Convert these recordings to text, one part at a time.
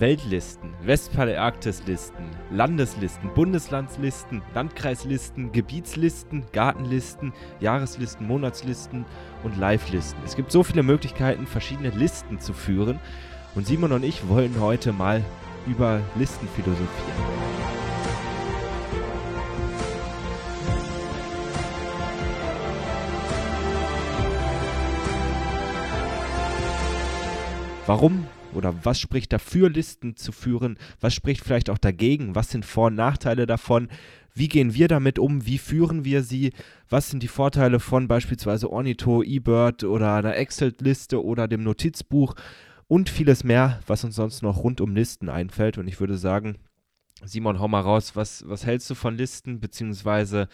Weltlisten, Westpaläarktislisten, Landeslisten, Bundeslandslisten, Landkreislisten, Gebietslisten, Gartenlisten, Jahreslisten, Monatslisten und Live-Listen. Es gibt so viele Möglichkeiten, verschiedene Listen zu führen. Und Simon und ich wollen heute mal über Listen philosophieren. Warum oder was spricht dafür, Listen zu führen? Was spricht vielleicht auch dagegen? Was sind Vor- und Nachteile davon? Wie gehen wir damit um? Wie führen wir sie? Was sind die Vorteile von beispielsweise Ornitho, eBird oder einer Excel-Liste oder dem Notizbuch? Und vieles mehr, was uns sonst noch rund um Listen einfällt. Und ich würde sagen, Simon, hau mal raus, was hältst du von Listen? Beziehungsweise,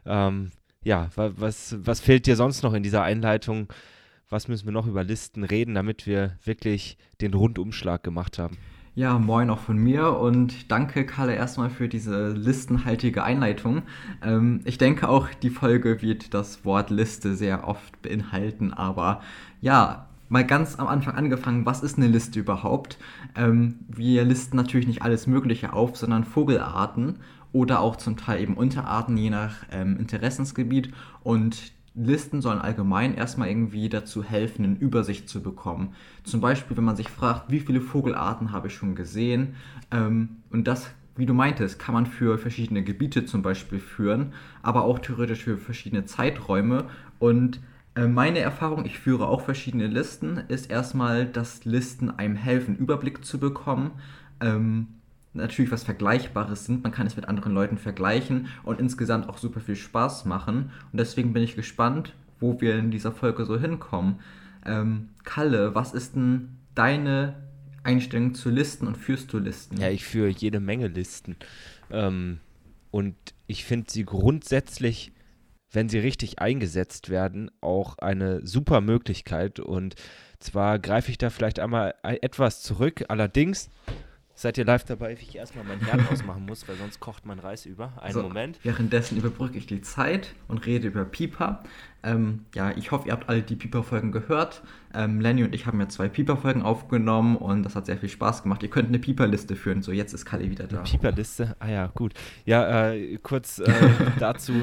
was fehlt dir sonst noch in dieser Einleitung? Was müssen wir noch über Listen reden, damit wir wirklich den Rundumschlag gemacht haben? Ja, moin auch von mir und danke, Kalle, erstmal für diese listenhaltige Einleitung. Ich denke auch, die Folge wird das Wort Liste sehr oft beinhalten, aber ja, mal ganz am Anfang angefangen, was ist eine Liste überhaupt? Wir listen natürlich nicht alles Mögliche auf, sondern Vogelarten oder auch zum Teil eben Unterarten, je nach Interessensgebiet, und Listen sollen allgemein erstmal irgendwie dazu helfen, eine Übersicht zu bekommen. Zum Beispiel, wenn man sich fragt, wie viele Vogelarten habe ich schon gesehen? Und das, wie du meintest, kann man für verschiedene Gebiete zum Beispiel führen, aber auch theoretisch für verschiedene Zeiträume. Und meine Erfahrung, ich führe auch verschiedene Listen, ist erstmal, dass Listen einem helfen, Überblick zu bekommen. Natürlich was Vergleichbares sind, man kann es mit anderen Leuten vergleichen und insgesamt auch super viel Spaß machen. Und deswegen bin ich gespannt, wo wir in dieser Folge so hinkommen. Kalle, was ist denn deine Einstellung zu Listen und führst du Listen? Ja, ich führe jede Menge Listen. Und ich finde sie grundsätzlich, wenn sie richtig eingesetzt werden, auch eine super Möglichkeit. Und zwar greife ich da vielleicht einmal etwas zurück. Allerdings seid ihr live dabei, wie ich erstmal meinen Herd ausmachen muss, weil sonst kocht mein Reis über. Moment. Währenddessen überbrücke ich die Zeit und rede über Pieper. Ich hoffe, ihr habt alle die Pieper-Folgen gehört. Lenny und ich haben ja 2 Pieper-Folgen aufgenommen und das hat sehr viel Spaß gemacht. Ihr könnt eine Pieper-Liste führen. So, jetzt ist Kalle wieder da. Eine Pieper-Liste? Ah ja, gut. Ja, kurz dazu.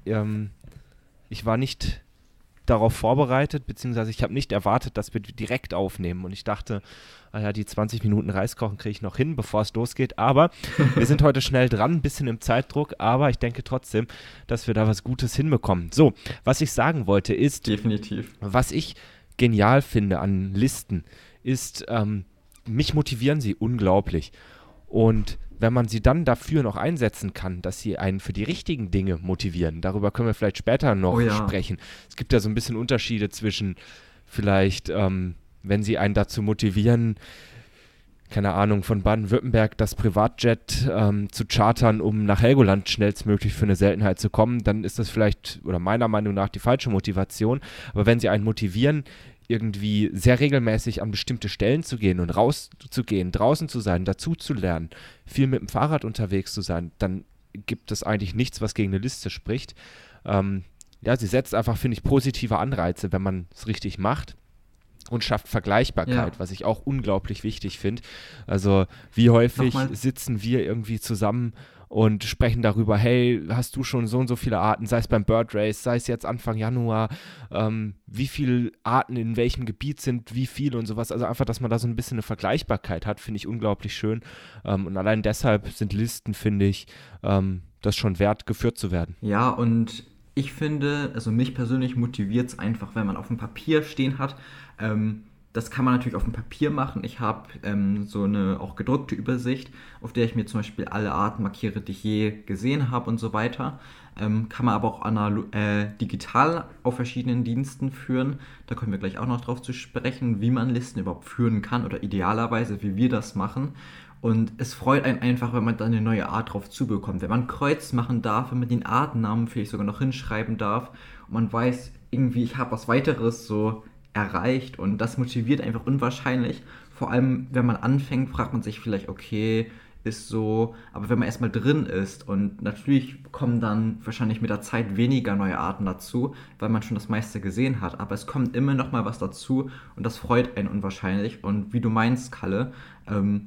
Ich war nicht darauf vorbereitet, beziehungsweise ich habe nicht erwartet, dass wir direkt aufnehmen. Und ich dachte, die 20 Minuten Reis kochen kriege ich noch hin, bevor es losgeht. Aber wir sind heute schnell dran, ein bisschen im Zeitdruck. Aber ich denke trotzdem, dass wir da was Gutes hinbekommen. So, was ich sagen wollte ist, definitiv, was ich genial finde an Listen, ist, mich motivieren sie unglaublich. Und wenn man sie dann dafür noch einsetzen kann, dass sie einen für die richtigen Dinge motivieren, darüber können wir vielleicht später noch sprechen. Es gibt ja so ein bisschen Unterschiede zwischen vielleicht, wenn sie einen dazu motivieren, keine Ahnung, von Baden-Württemberg das Privatjet zu chartern, um nach Helgoland schnellstmöglich für eine Seltenheit zu kommen, dann ist das vielleicht, oder meiner Meinung nach, die falsche Motivation. Aber wenn sie einen motivieren, irgendwie sehr regelmäßig an bestimmte Stellen zu gehen und rauszugehen, draußen zu sein, dazu zu lernen, viel mit dem Fahrrad unterwegs zu sein, dann gibt es eigentlich nichts, was gegen eine Liste spricht. Sie setzt einfach, finde ich, positive Anreize, wenn man es richtig macht, und schafft Vergleichbarkeit, was ich auch unglaublich wichtig finde. Also wie häufig sitzen wir irgendwie zusammen und sprechen darüber, hey, hast du schon so und so viele Arten, sei es beim Bird Race, sei es jetzt Anfang Januar, wie viele Arten in welchem Gebiet sind, wie viele und sowas. Also einfach, dass man da so ein bisschen eine Vergleichbarkeit hat, finde ich unglaublich schön. Und allein deshalb sind Listen, finde ich, das schon wert, geführt zu werden. Ja, und ich finde, also mich persönlich motiviert es einfach, wenn man auf dem Papier stehen hat. Das kann man natürlich auf dem Papier machen. Ich habe so eine auch gedruckte Übersicht, auf der ich mir zum Beispiel alle Arten markiere, die ich je gesehen habe und so weiter. Kann man aber auch digital auf verschiedenen Diensten führen. Da kommen wir gleich auch noch drauf zu sprechen, wie man Listen überhaupt führen kann oder idealerweise, wie wir das machen. Und es freut einen einfach, wenn man dann eine neue Art drauf zubekommt. Wenn man ein Kreuz machen darf, wenn man den Artennamen vielleicht sogar noch hinschreiben darf und man weiß, irgendwie, ich habe was weiteres so erreicht, und das motiviert einfach unwahrscheinlich. Vor allem, wenn man anfängt, fragt man sich vielleicht, okay, ist so, aber wenn man erstmal drin ist, und natürlich kommen dann wahrscheinlich mit der Zeit weniger neue Arten dazu, weil man schon das meiste gesehen hat, aber es kommt immer noch mal was dazu und das freut einen unwahrscheinlich. Und wie du meinst, Kalle,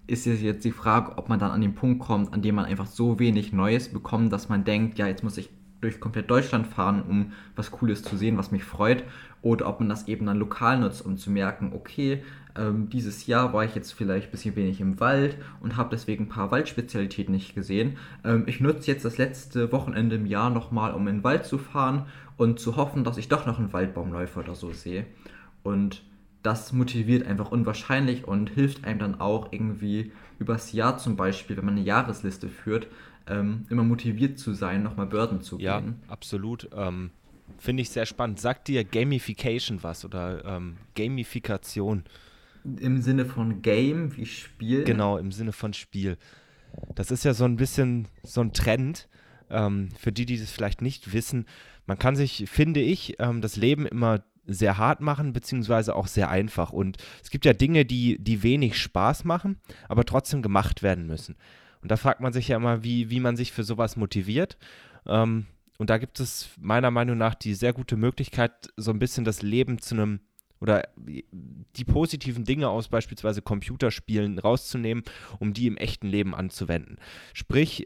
ist es jetzt die Frage, ob man dann an den Punkt kommt, an dem man einfach so wenig Neues bekommt, dass man denkt, ja, jetzt muss ich durch komplett Deutschland fahren, um was Cooles zu sehen, was mich freut, oder ob man das eben dann lokal nutzt, um zu merken, okay, dieses Jahr war ich jetzt vielleicht ein bisschen wenig im Wald und habe deswegen ein paar Waldspezialitäten nicht gesehen. Ich nutze jetzt das letzte Wochenende im Jahr nochmal, um in den Wald zu fahren und zu hoffen, dass ich doch noch einen Waldbaumläufer oder so sehe. Und das motiviert einfach unwahrscheinlich und hilft einem dann auch irgendwie übers Jahr zum Beispiel, wenn man eine Jahresliste führt, immer motiviert zu sein, nochmal Börden zu Ja, gehen. absolut. Finde ich sehr spannend. Sagt dir Gamification was oder Gamifikation? Im Sinne von Game wie Spiel. Genau, im Sinne von Spiel. Das ist ja so ein bisschen so ein Trend, für die das vielleicht nicht wissen. Man kann sich, finde ich, das Leben immer sehr hart machen, beziehungsweise auch sehr einfach. Und es gibt ja Dinge, die wenig Spaß machen, aber trotzdem gemacht werden müssen. Und da fragt man sich ja immer, wie man sich für sowas motiviert. Und da gibt es meiner Meinung nach die sehr gute Möglichkeit, so ein bisschen das Leben zu einem oder die positiven Dinge aus beispielsweise Computerspielen rauszunehmen, um die im echten Leben anzuwenden. Sprich,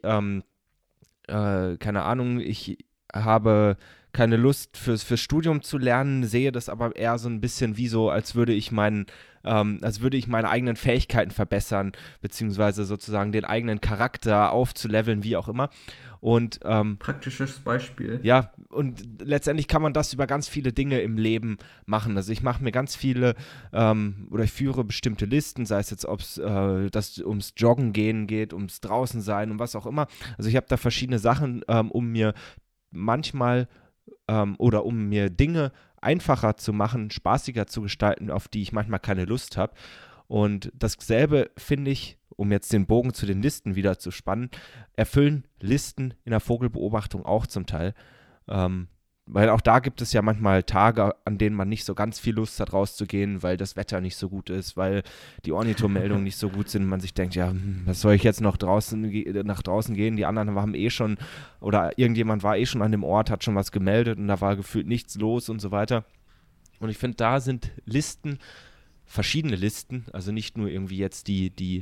keine Ahnung, ich habe keine Lust fürs Studium zu lernen, sehe das aber eher so ein bisschen wie so, als würde ich meine eigenen Fähigkeiten verbessern, beziehungsweise sozusagen den eigenen Charakter aufzuleveln, wie auch immer. Und Praktisches Beispiel. ja, und letztendlich kann man das über ganz viele Dinge im Leben machen. Also ich mache mir ganz viele oder ich führe bestimmte Listen, sei es jetzt, ob es ums Joggen gehen geht, ums draußen sein, um was auch immer. Also ich habe da verschiedene Sachen, um mir manchmal oder um mir Dinge einfacher zu machen, spaßiger zu gestalten, auf die ich manchmal keine Lust habe. Und dasselbe finde ich, um jetzt den Bogen zu den Listen wieder zu spannen, erfüllen Listen in der Vogelbeobachtung auch zum Teil. Weil auch da gibt es ja manchmal Tage, an denen man nicht so ganz viel Lust hat, rauszugehen, weil das Wetter nicht so gut ist, weil die Ornithomeldungen nicht so gut sind und man sich denkt, ja, was soll ich jetzt noch nach draußen gehen? Die anderen haben eh schon, oder irgendjemand war eh schon an dem Ort, hat schon was gemeldet und da war gefühlt nichts los und so weiter. Und ich finde, da sind Listen, verschiedene Listen, also nicht nur irgendwie jetzt die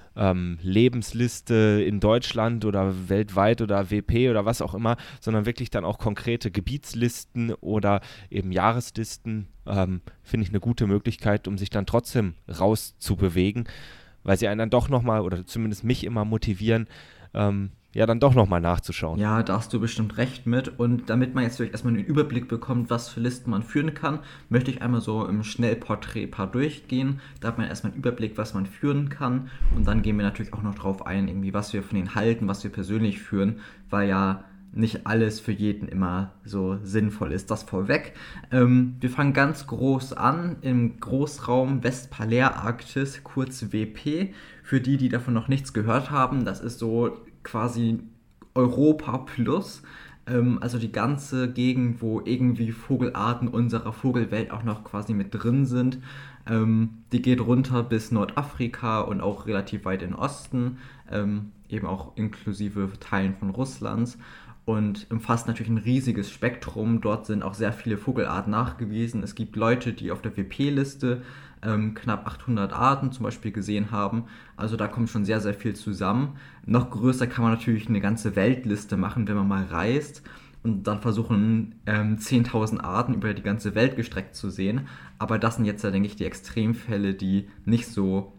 Lebensliste in Deutschland oder weltweit oder WP oder was auch immer, sondern wirklich dann auch konkrete Gebietslisten oder eben Jahreslisten, finde ich eine gute Möglichkeit, um sich dann trotzdem rauszubewegen, weil sie einen dann doch nochmal oder zumindest mich immer motivieren, ja dann doch nochmal nachzuschauen. Ja, da hast du bestimmt recht mit. Und damit man jetzt vielleicht erstmal einen Überblick bekommt, was für Listen man führen kann, möchte ich einmal so im Schnellporträt ein paar durchgehen. Da hat man erstmal einen Überblick, was man führen kann. Und dann gehen wir natürlich auch noch drauf ein, irgendwie, was wir von denen halten, was wir persönlich führen, weil ja nicht alles für jeden immer so sinnvoll ist. Das vorweg. Wir fangen ganz groß an im Großraum Westpaler-Arktis, kurz WP. Für die davon noch nichts gehört haben, das ist so quasi Europa plus, also die ganze Gegend, wo irgendwie Vogelarten unserer Vogelwelt auch noch quasi mit drin sind. Die geht runter bis Nordafrika und auch relativ weit in den Osten, eben auch inklusive Teilen von Russlands und umfasst natürlich ein riesiges Spektrum. Dort sind auch sehr viele Vogelarten nachgewiesen. Es gibt Leute, die auf der WP-Liste knapp 800 Arten zum Beispiel gesehen haben. Also da kommt schon sehr, sehr viel zusammen. Noch größer kann man natürlich eine ganze Weltliste machen, wenn man mal reist und dann versuchen 10.000 Arten über die ganze Welt gestreckt zu sehen. Aber das sind jetzt, denke ich, die Extremfälle, die nicht so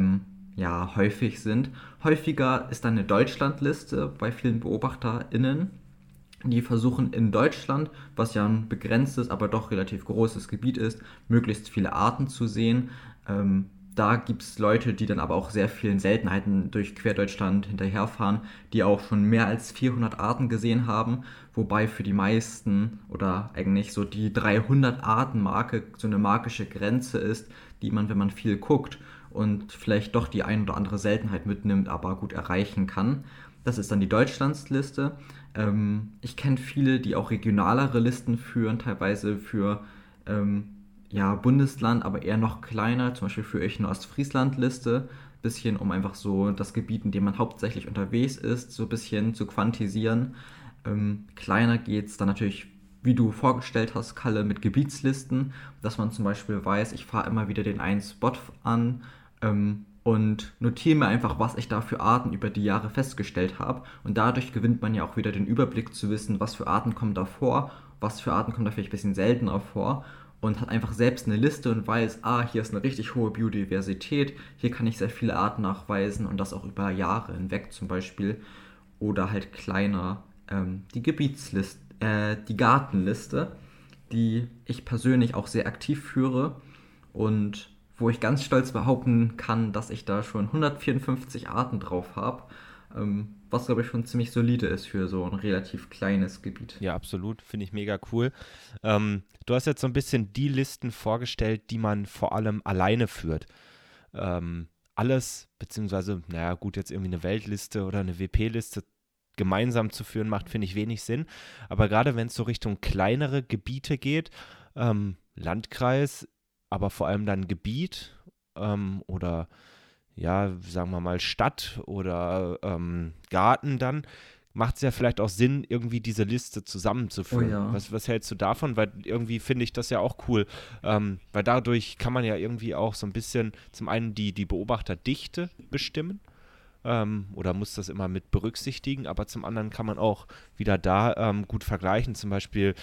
häufig sind. Häufiger ist dann eine Deutschlandliste bei vielen BeobachterInnen. Die versuchen in Deutschland, was ja ein begrenztes, aber doch relativ großes Gebiet ist, möglichst viele Arten zu sehen. Da gibt es Leute, die dann aber auch sehr vielen Seltenheiten durch Querdeutschland hinterherfahren, die auch schon mehr als 400 Arten gesehen haben, wobei für die meisten oder eigentlich so die 300-Arten-Marke so eine magische Grenze ist, die man, wenn man viel guckt und vielleicht doch die ein oder andere Seltenheit mitnimmt, aber gut erreichen kann. Das ist dann die Deutschlandsliste. Ich kenne viele, die auch regionalere Listen führen, teilweise für Bundesland, aber eher noch kleiner, zum Beispiel für euch eine Ostfriesland-Liste, bisschen um einfach so das Gebiet, in dem man hauptsächlich unterwegs ist, so ein bisschen zu quantisieren. Kleiner geht es dann natürlich, wie du vorgestellt hast, Kalle, mit Gebietslisten, dass man zum Beispiel weiß, ich fahre immer wieder den einen Spot an, und notiere mir einfach, was ich da für Arten über die Jahre festgestellt habe. Und dadurch gewinnt man ja auch wieder den Überblick zu wissen, was für Arten kommen da vor, was für Arten kommen da vielleicht ein bisschen seltener vor. Und hat einfach selbst eine Liste und weiß, hier ist eine richtig hohe Biodiversität, hier kann ich sehr viele Arten nachweisen und das auch über Jahre hinweg zum Beispiel. Oder halt kleiner die Gartenliste, die ich persönlich auch sehr aktiv führe und wo ich ganz stolz behaupten kann, dass ich da schon 154 Arten drauf habe, was glaube ich schon ziemlich solide ist für so ein relativ kleines Gebiet. Ja, absolut. Finde ich mega cool. Du hast jetzt so ein bisschen die Listen vorgestellt, die man vor allem alleine führt. Alles, beziehungsweise, naja, gut, jetzt irgendwie eine Weltliste oder eine WP-Liste gemeinsam zu führen, macht, finde ich, wenig Sinn. Aber gerade wenn es so Richtung kleinere Gebiete geht, Landkreis, aber vor allem dann Gebiet oder ja, sagen wir mal Stadt oder Garten, dann macht es ja vielleicht auch Sinn, irgendwie diese Liste zusammenzuführen. Oh ja. Was hältst du davon? Weil irgendwie finde ich das ja auch cool, weil dadurch kann man ja irgendwie auch so ein bisschen zum einen die Beobachterdichte bestimmen, oder muss das immer mit berücksichtigen, aber zum anderen kann man auch wieder da gut vergleichen, zum Beispiel,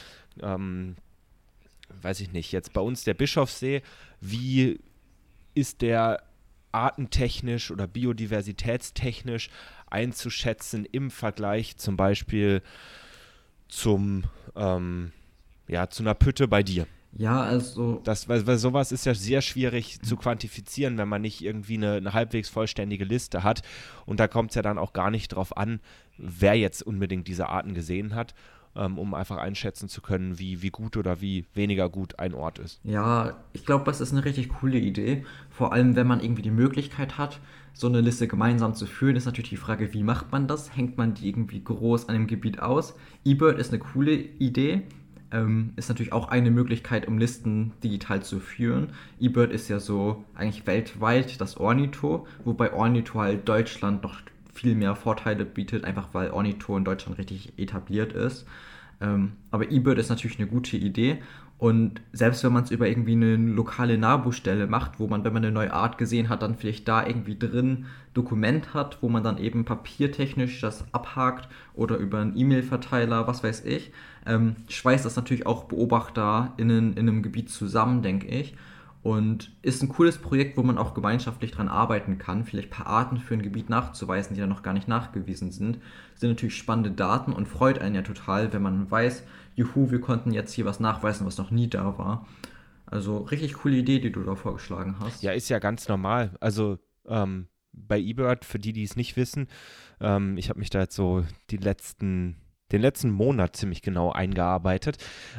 weiß ich nicht, jetzt bei uns der Bischofssee, wie ist der artentechnisch oder biodiversitätstechnisch einzuschätzen im Vergleich zum Beispiel zum, zu einer Pütte bei dir. Ja, also Weil sowas ist ja sehr schwierig zu quantifizieren, wenn man nicht irgendwie eine halbwegs vollständige Liste hat. Und da kommt es ja dann auch gar nicht drauf an, wer jetzt unbedingt diese Arten gesehen hat, um einfach einschätzen zu können, wie gut oder wie weniger gut ein Ort ist. ja, ich glaube, das ist eine richtig coole Idee. Vor allem, wenn man irgendwie die Möglichkeit hat, so eine Liste gemeinsam zu führen, ist natürlich die Frage, wie macht man das? Hängt man die irgendwie groß an dem Gebiet aus? eBird ist eine coole Idee. Ist natürlich auch eine Möglichkeit, um Listen digital zu führen. eBird ist ja so eigentlich weltweit das Ornitho, wobei Ornitho halt Deutschland noch viel mehr Vorteile bietet, einfach weil Ornitho in Deutschland richtig etabliert ist. Aber eBird ist natürlich eine gute Idee. Und selbst wenn man es über irgendwie eine lokale Nabu-Stelle macht, wo man, wenn man eine neue Art gesehen hat, dann vielleicht da irgendwie drin Dokument hat, wo man dann eben papiertechnisch das abhakt oder über einen E-Mail-Verteiler, was weiß ich, schweißt das natürlich auch BeobachterInnen in einem Gebiet zusammen, denke ich. Und ist ein cooles Projekt, wo man auch gemeinschaftlich dran arbeiten kann, vielleicht ein paar Arten für ein Gebiet nachzuweisen, die da noch gar nicht nachgewiesen sind. Das sind natürlich spannende Daten und freut einen ja total, wenn man weiß, juhu, wir konnten jetzt hier was nachweisen, was noch nie da war. Also richtig coole Idee, die du da vorgeschlagen hast. Ja, ist ja ganz normal. Also bei eBird, für die es nicht wissen, ich habe mich da jetzt so den letzten Monat ziemlich genau eingearbeitet.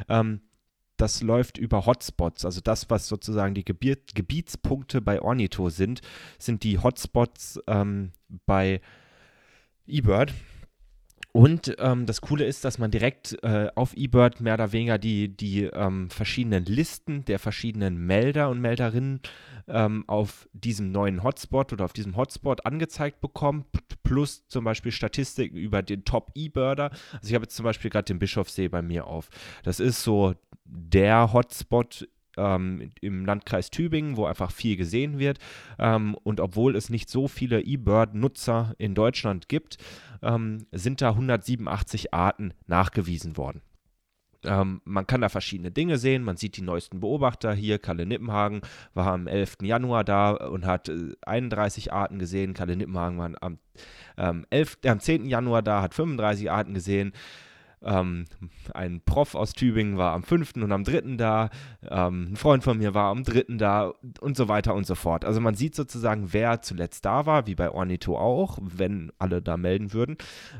Das läuft über Hotspots, also das, was sozusagen die Gebietspunkte bei Ornitho sind die Hotspots bei eBird. Und das Coole ist, dass man direkt auf eBird mehr oder weniger die verschiedenen Listen der verschiedenen Melder und Melderinnen auf diesem neuen Hotspot oder auf diesem Hotspot angezeigt bekommt, plus zum Beispiel Statistiken über den Top-eBirder. Also ich habe jetzt zum Beispiel gerade den Bischofssee bei mir auf. Das ist so der Hotspot im Landkreis Tübingen, wo einfach viel gesehen wird. Und obwohl es nicht so viele eBird-Nutzer in Deutschland gibt, sind da 187 Arten nachgewiesen worden. Man kann da verschiedene Dinge sehen, man sieht die neuesten Beobachter hier, Kalle Nippenhagen war am 11. Januar da und hat 31 Arten gesehen, Kalle Nippenhagen war am 10. Januar da, hat 35 Arten gesehen. Ein Prof aus Tübingen war am 5. und am 3. da, ein Freund von mir war am 3. da und so weiter und so fort. Also man sieht sozusagen, wer zuletzt da war, wie bei Ornitho auch, wenn alle da melden würden.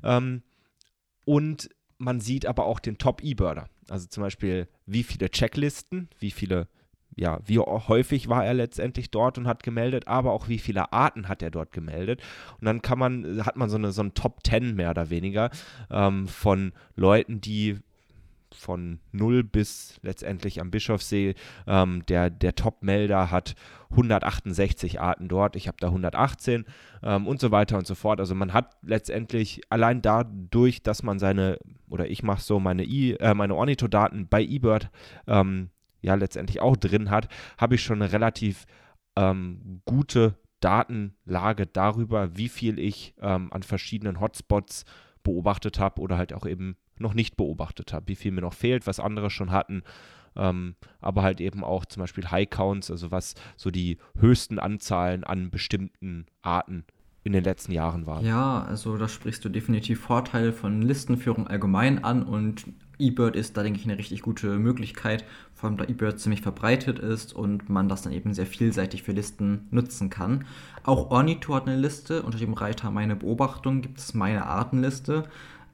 Und man sieht aber auch den Top-eBirder. Also zum Beispiel, wie viele Checklisten, wie häufig war er letztendlich dort und hat gemeldet, aber auch wie viele Arten hat er dort gemeldet. Und dann hat man so einen Top 10 mehr oder weniger von Leuten, die von 0 bis letztendlich am Bischofssee, der Top-Melder hat 168 Arten dort, ich habe da 118 und so weiter und so fort. Also man hat letztendlich allein dadurch, dass man ich mache so meine Ornitho-Daten bei eBird letztendlich auch drin hat, habe ich schon eine relativ gute Datenlage darüber, wie viel ich an verschiedenen Hotspots beobachtet habe oder halt auch eben noch nicht beobachtet habe, wie viel mir noch fehlt, was andere schon hatten, aber halt eben auch zum Beispiel High Counts, also was so die höchsten Anzahlen an bestimmten Arten in den letzten Jahren waren. Ja, also da sprichst du definitiv Vorteile von Listenführung allgemein an und eBird ist da, denke ich, eine richtig gute Möglichkeit, vor allem da eBird ziemlich verbreitet ist und man das dann eben sehr vielseitig für Listen nutzen kann. Auch Ornito hat eine Liste, unter dem Reiter Meine Beobachtung gibt es meine Artenliste.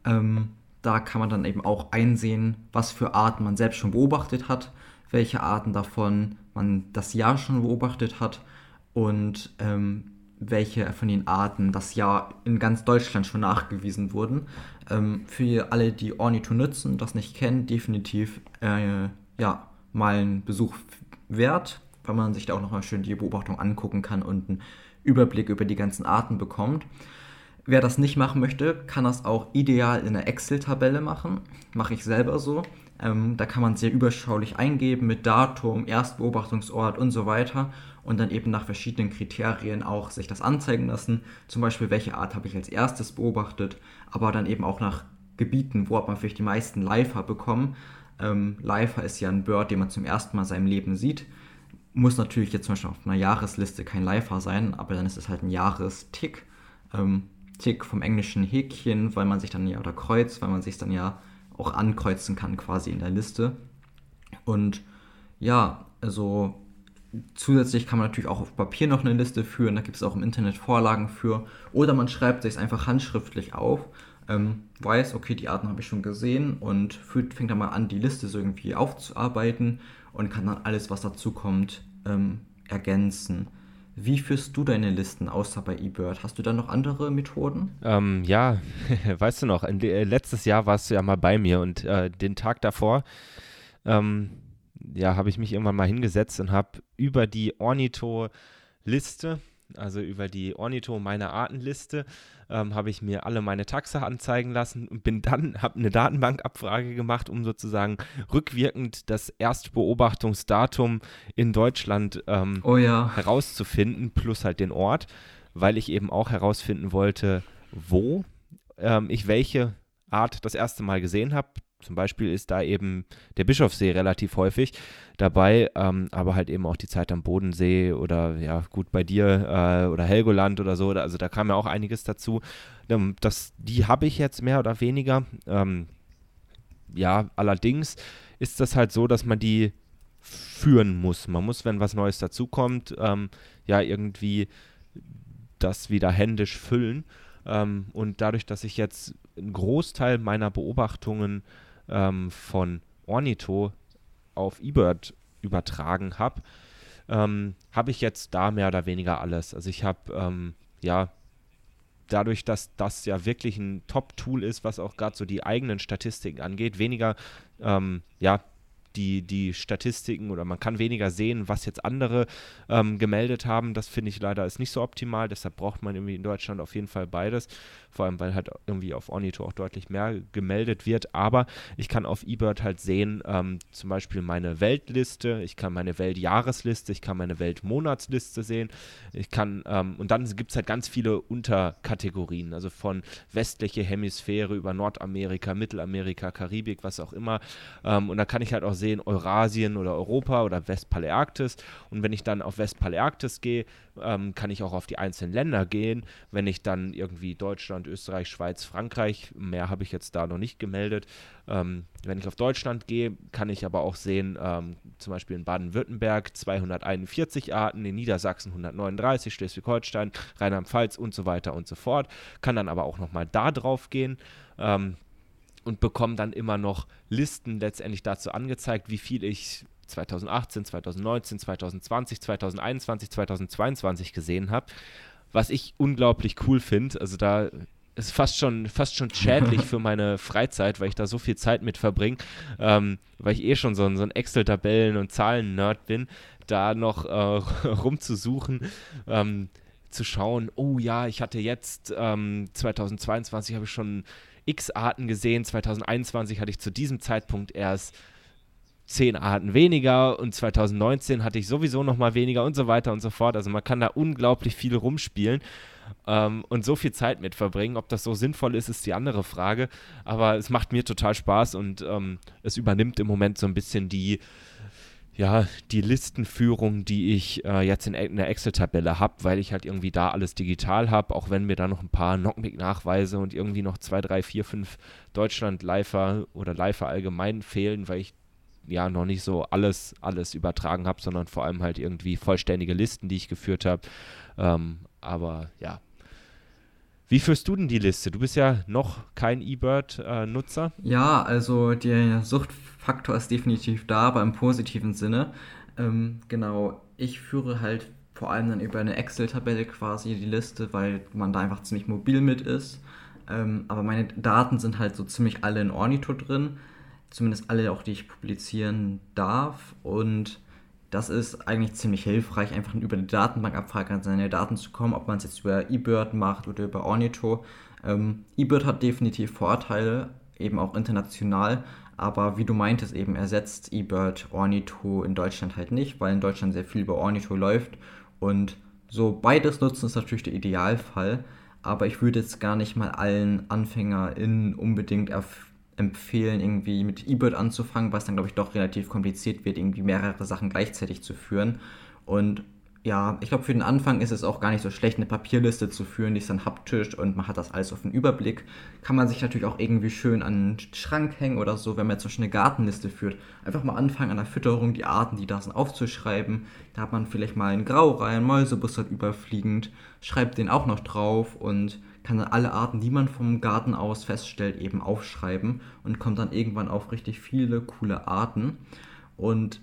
Da kann man dann eben auch einsehen, was für Arten man selbst schon beobachtet hat, welche Arten davon man das Jahr schon beobachtet hat und welche von den Arten das Jahr in ganz Deutschland schon nachgewiesen wurden. Für alle, die Ornito nutzen und das nicht kennen, definitiv ja, mal einen Besuch wert, weil man sich da auch nochmal schön die Beobachtung angucken kann und einen Überblick über die ganzen Arten bekommt. Wer das nicht machen möchte, kann das auch ideal in einer Excel-Tabelle machen. Mache ich selber so. Da kann man sehr überschaulich eingeben mit Datum, Erstbeobachtungsort und so weiter und dann eben nach verschiedenen Kriterien auch sich das anzeigen lassen. Zum Beispiel, welche Art habe ich als erstes beobachtet, aber dann eben auch nach Gebieten, wo hat man vielleicht die meisten Lifer bekommen. Lifer ist ja ein Bird, den man zum ersten Mal in seinem Leben sieht. Muss natürlich jetzt zum Beispiel auf einer Jahresliste kein Lifer sein, aber dann ist es halt ein Jahrestick. Tick vom englischen Häkchen, weil man sich dann ja, oder Kreuz, weil man sich dann ja auch ankreuzen kann quasi in der Liste. Und ja, also zusätzlich kann man natürlich auch auf Papier noch eine Liste führen, da gibt es auch im Internet Vorlagen für. Oder man schreibt sich es einfach handschriftlich auf, weiß, okay, die Arten habe ich schon gesehen und fängt dann mal an, die Liste so irgendwie aufzuarbeiten und kann dann alles, was dazu kommt, ergänzen. Wie führst du deine Listen außer bei eBird? Hast du da noch andere Methoden? Ja, weißt du noch, letztes Jahr warst du ja mal bei mir und den Tag davor, ja, habe ich mich irgendwann mal hingesetzt und habe über die Ornitho-Liste, also über die Ornitho meine Artenliste, habe ich mir alle meine Taxa anzeigen lassen und habe eine Datenbankabfrage gemacht, um sozusagen rückwirkend das Erstbeobachtungsdatum in Deutschland herauszufinden, plus halt den Ort, weil ich eben auch herausfinden wollte, wo ich welche Art das erste Mal gesehen habe. Zum Beispiel ist da eben der Bischofssee relativ häufig dabei, aber halt eben auch die Zeit am Bodensee oder ja gut bei dir oder Helgoland oder so. Also da kam ja auch einiges dazu. Die habe ich jetzt mehr oder weniger. Ja, allerdings ist das halt so, dass man die führen muss. Man muss, wenn was Neues dazukommt, ja irgendwie das wieder händisch füllen. Und dadurch, dass ich jetzt einen Großteil meiner Beobachtungen von Ornitho auf eBird übertragen habe, habe ich jetzt da mehr oder weniger alles. Also ich habe, ja, dadurch, dass das ja wirklich ein Top-Tool ist, was auch gerade so die eigenen Statistiken angeht, weniger, ja, die Statistiken oder man kann weniger sehen, was jetzt andere gemeldet haben. Das finde ich leider ist nicht so optimal. Deshalb braucht man irgendwie in Deutschland auf jeden Fall beides. Vor allem, weil halt irgendwie auf Ornitho auch deutlich mehr gemeldet wird. Aber ich kann auf eBird halt sehen, zum Beispiel meine Weltliste, ich kann meine Weltjahresliste, ich kann meine Weltmonatsliste sehen. Ich kann, und dann gibt es halt ganz viele Unterkategorien, also von westliche Hemisphäre über Nordamerika, Mittelamerika, Karibik, was auch immer. Und da kann ich halt auch sehen, Eurasien oder Europa oder Westpaläarktis. Und wenn ich dann auf Westpaläarktis gehe, kann ich auch auf die einzelnen Länder gehen. Wenn ich dann irgendwie Deutschland, Österreich, Schweiz, Frankreich, mehr habe ich jetzt da noch nicht gemeldet. Wenn ich auf Deutschland gehe, kann ich aber auch sehen, zum Beispiel in Baden-Württemberg 241 Arten, in Niedersachsen 139, Schleswig-Holstein, Rheinland-Pfalz und so weiter und so fort. Kann dann aber auch nochmal da drauf gehen. Und bekomme dann immer noch Listen letztendlich dazu angezeigt, wie viel ich 2018, 2019, 2020, 2021, 2022 gesehen habe, was ich unglaublich cool finde. Also da ist fast schon schädlich für meine Freizeit, weil ich da so viel Zeit mit verbringe, weil ich schon so ein Excel-Tabellen- und Zahlen-Nerd bin, da noch rumzusuchen, zu schauen, oh ja, ich hatte jetzt 2022 habe ich schon x Arten gesehen, 2021 hatte ich zu diesem Zeitpunkt erst 10 Arten weniger und 2019 hatte ich sowieso nochmal weniger und so weiter und so fort. Also man kann da unglaublich viel rumspielen und so viel Zeit mit verbringen. Ob das so sinnvoll ist, ist die andere Frage. Aber es macht mir total Spaß und es übernimmt im Moment so ein bisschen die Listenführung, die ich jetzt in der Excel-Tabelle habe, weil ich halt irgendwie da alles digital habe, auch wenn mir da noch ein paar Knockmick-Nachweise und irgendwie noch 2, 3, 4, 5 Deutschland-Lifer oder Lifer allgemein fehlen, weil ich ja noch nicht so alles übertragen habe, sondern vor allem halt irgendwie vollständige Listen, die ich geführt habe. Aber ja. Wie führst du denn die Liste? Du bist ja noch kein eBird-Nutzer. Ja, also der Suchtfaktor ist definitiv da, aber im positiven Sinne. Genau, ich führe halt vor allem dann über eine Excel-Tabelle quasi die Liste, weil man da einfach ziemlich mobil mit ist. Aber meine Daten sind halt so ziemlich alle in Ornito drin, zumindest alle auch, die ich publizieren darf. Und das ist eigentlich ziemlich hilfreich, einfach über die Datenbankabfrage an seine Daten zu kommen, ob man es jetzt über eBird macht oder über Ornito. eBird hat definitiv Vorteile, eben auch international, aber wie du meintest, eben ersetzt eBird Ornito in Deutschland halt nicht, weil in Deutschland sehr viel über Ornito läuft und so beides nutzen ist natürlich der Idealfall, aber ich würde jetzt gar nicht mal allen AnfängerInnen unbedingt empfehlen, irgendwie mit eBird anzufangen, was dann, glaube ich, doch relativ kompliziert wird, irgendwie mehrere Sachen gleichzeitig zu führen. Und ja, ich glaube, für den Anfang ist es auch gar nicht so schlecht, eine Papierliste zu führen, die ist dann haptisch und man hat das alles auf den Überblick. Kann man sich natürlich auch irgendwie schön an den Schrank hängen oder so, wenn man jetzt zum Beispiel eine Gartenliste führt. Einfach mal anfangen an der Fütterung, die Arten, die da sind, aufzuschreiben. Da hat man vielleicht mal einen Graureiher, einen Mäusebussard überfliegend, schreibt den auch noch drauf und kann dann alle Arten, die man vom Garten aus feststellt, eben aufschreiben und kommt dann irgendwann auf richtig viele coole Arten. Und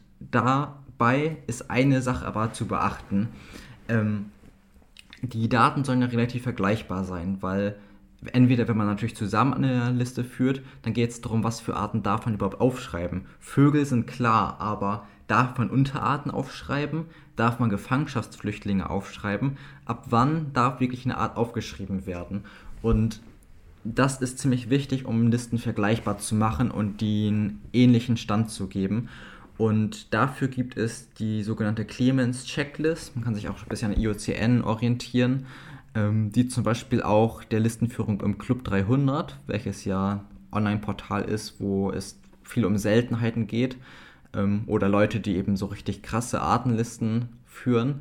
dabei ist eine Sache aber zu beachten. Ähm, Die Daten sollen ja relativ vergleichbar sein, weil entweder, wenn man natürlich zusammen eine Liste führt, dann geht es darum, was für Arten darf man überhaupt aufschreiben. Vögel sind klar, aber darf man Unterarten aufschreiben? Darf man Gefangenschaftsflüchtlinge aufschreiben? Ab wann darf wirklich eine Art aufgeschrieben werden? Und das ist ziemlich wichtig, um Listen vergleichbar zu machen und den ähnlichen Stand zu geben. Und dafür gibt es die sogenannte Clemens Checklist. Man kann sich auch ein bisschen an IUCN orientieren, die zum Beispiel auch der Listenführung im Club 300, welches ja Online-Portal ist, wo es viel um Seltenheiten geht, oder Leute, die eben so richtig krasse Artenlisten führen.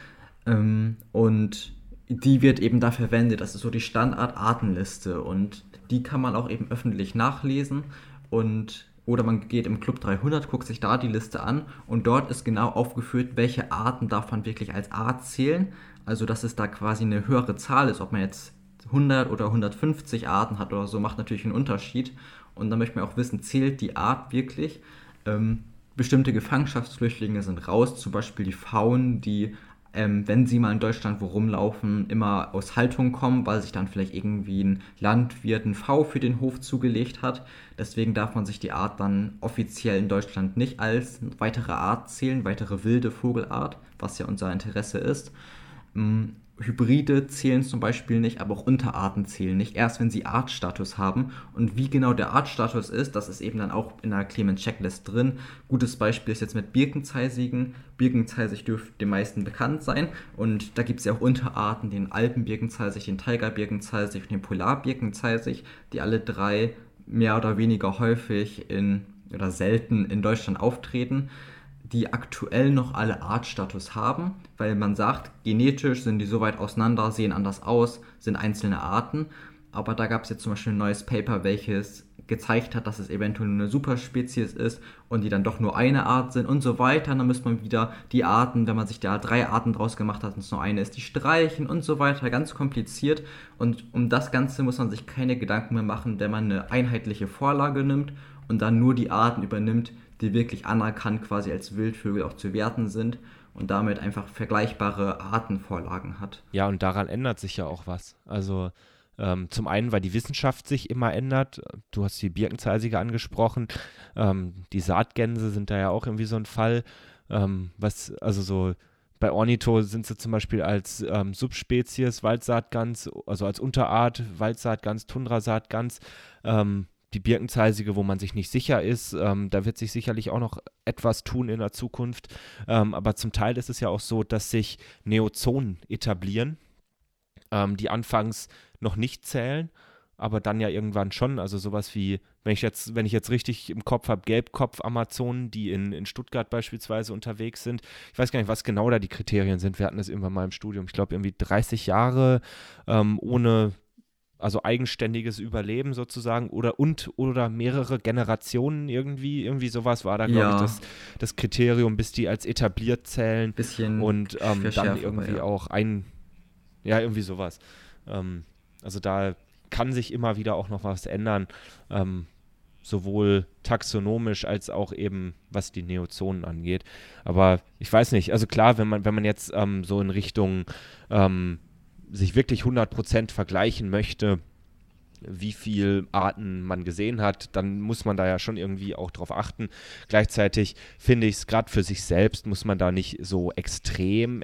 Und die wird eben da verwendet. Das ist so die Standard-Artenliste und die kann man auch eben öffentlich nachlesen oder man geht im Club 300, guckt sich da die Liste an und dort ist genau aufgeführt, welche Arten darf man wirklich als Art zählen. Also dass es da quasi eine höhere Zahl ist, ob man jetzt 100 oder 150 Arten hat oder so, macht natürlich einen Unterschied. Und dann möchte man auch wissen, zählt die Art wirklich? Bestimmte Gefangenschaftsflüchtlinge sind raus, zum Beispiel die Pfauen, die, wenn sie mal in Deutschland wo rumlaufen, immer aus Haltung kommen, weil sich dann vielleicht irgendwie ein Landwirt einen Pfau für den Hof zugelegt hat. Deswegen darf man sich die Art dann offiziell in Deutschland nicht als weitere Art zählen, weitere wilde Vogelart, was ja unser Interesse ist. Hybride zählen zum Beispiel nicht, aber auch Unterarten zählen nicht, erst wenn sie Artstatus haben. Und wie genau der Artstatus ist, das ist eben dann auch in der Clemens Checklist drin. Gutes Beispiel ist jetzt mit Birkenzeisigen. Birkenzeisig dürfte den meisten bekannt sein. Und da gibt es ja auch Unterarten, den Alpenbirkenzeisig, den Tigerbirkenzeisig und den Polarbirkenzeisig, die alle drei mehr oder weniger häufig oder selten in Deutschland auftreten, die aktuell noch alle Artstatus haben, weil man sagt, genetisch sind die so weit auseinander, sehen anders aus, sind einzelne Arten. Aber da gab es jetzt zum Beispiel ein neues Paper, welches gezeigt hat, dass es eventuell nur eine Superspezies ist und die dann doch nur eine Art sind und so weiter. Und dann müsste man wieder die Arten, wenn man sich da 3 Arten draus gemacht hat und es nur eine ist, die streichen und so weiter. Ganz kompliziert. Und um das Ganze muss man sich keine Gedanken mehr machen, wenn man eine einheitliche Vorlage nimmt und dann nur die Arten übernimmt, die wirklich anerkannt quasi als Wildvögel auch zu werten sind und damit einfach vergleichbare Artenvorlagen hat. Ja, und daran ändert sich ja auch was. Also zum einen, weil die Wissenschaft sich immer ändert. Du hast die Birkenzeisige angesprochen. Die Saatgänse sind da ja auch irgendwie so ein Fall. Also so bei Ornitho sind sie zum Beispiel als Subspezies Waldsaatgans, also als Unterart Waldsaatgans, Tundrasaatgans die Birkenzeisige, wo man sich nicht sicher ist. Da wird sich sicherlich auch noch etwas tun in der Zukunft. Aber zum Teil ist es ja auch so, dass sich Neozonen etablieren, die anfangs noch nicht zählen, aber dann ja irgendwann schon. Also sowas wie, wenn ich jetzt richtig im Kopf habe, Gelbkopf-Amazonen, die in Stuttgart beispielsweise unterwegs sind. Ich weiß gar nicht, was genau da die Kriterien sind. Wir hatten das irgendwann mal im Studium. Ich glaube, irgendwie 30 Jahre ohne, also eigenständiges Überleben sozusagen oder mehrere Generationen irgendwie sowas war da, glaube ich, das Kriterium, bis die als etabliert zählen. Bisschen und dann irgendwie ja. auch irgendwie sowas. Also da kann sich immer wieder auch noch was ändern, sowohl taxonomisch als auch eben, was die Neozonen angeht. Aber ich weiß nicht, also klar, wenn man jetzt so in Richtung sich wirklich 100% vergleichen möchte, wie viele Arten man gesehen hat, dann muss man da ja schon irgendwie auch drauf achten. Gleichzeitig finde ich es gerade für sich selbst, muss man da nicht so extrem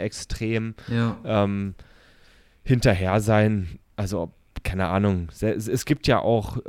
hinterher sein. Also, keine Ahnung. Es gibt ja auch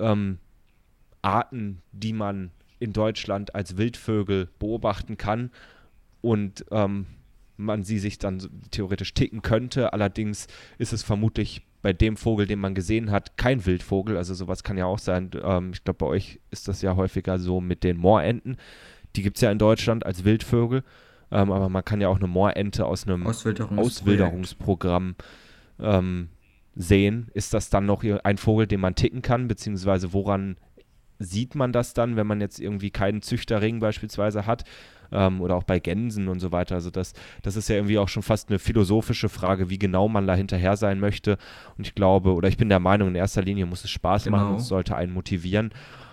Arten, die man in Deutschland als Wildvögel beobachten kann und man sie sich dann theoretisch ticken könnte. Allerdings ist es vermutlich bei dem Vogel, den man gesehen hat, kein Wildvogel. Also sowas kann ja auch sein. Ich glaube, bei euch ist das ja häufiger so mit den Moorenten. Die gibt es ja in Deutschland als Wildvögel. Aber man kann ja auch eine Moorente aus einem Auswilderungsprogramm sehen. Ist das dann noch ein Vogel, den man ticken kann? Beziehungsweise woran sieht man das dann, wenn man jetzt irgendwie keinen Züchterring beispielsweise hat? Oder auch bei Gänsen und so weiter. Also das ist ja irgendwie auch schon fast eine philosophische Frage, wie genau man da hinterher sein möchte. Und ich glaube, oder ich bin der Meinung, in erster Linie muss es Spaß machen und es sollte einen motivieren.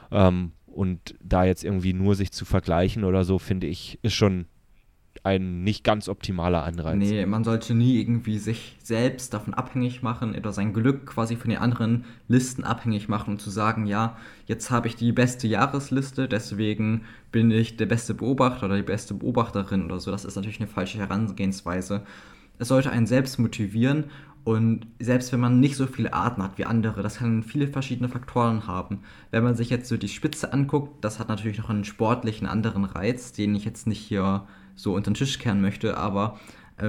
Und da jetzt irgendwie nur sich zu vergleichen oder so, finde ich, ist schon ein nicht ganz optimaler Anreiz. Nee, man sollte nie irgendwie sich selbst davon abhängig machen oder sein Glück quasi von den anderen Listen abhängig machen und zu sagen, ja, jetzt habe ich die beste Jahresliste, deswegen bin ich der beste Beobachter oder die beste Beobachterin oder so. Das ist natürlich eine falsche Herangehensweise. Es sollte einen selbst motivieren und selbst wenn man nicht so viele Arten hat wie andere, das kann viele verschiedene Faktoren haben. Wenn man sich jetzt so die Spitze anguckt, das hat natürlich noch einen sportlichen anderen Reiz, den ich jetzt nicht hier so unter den Tisch kehren möchte, aber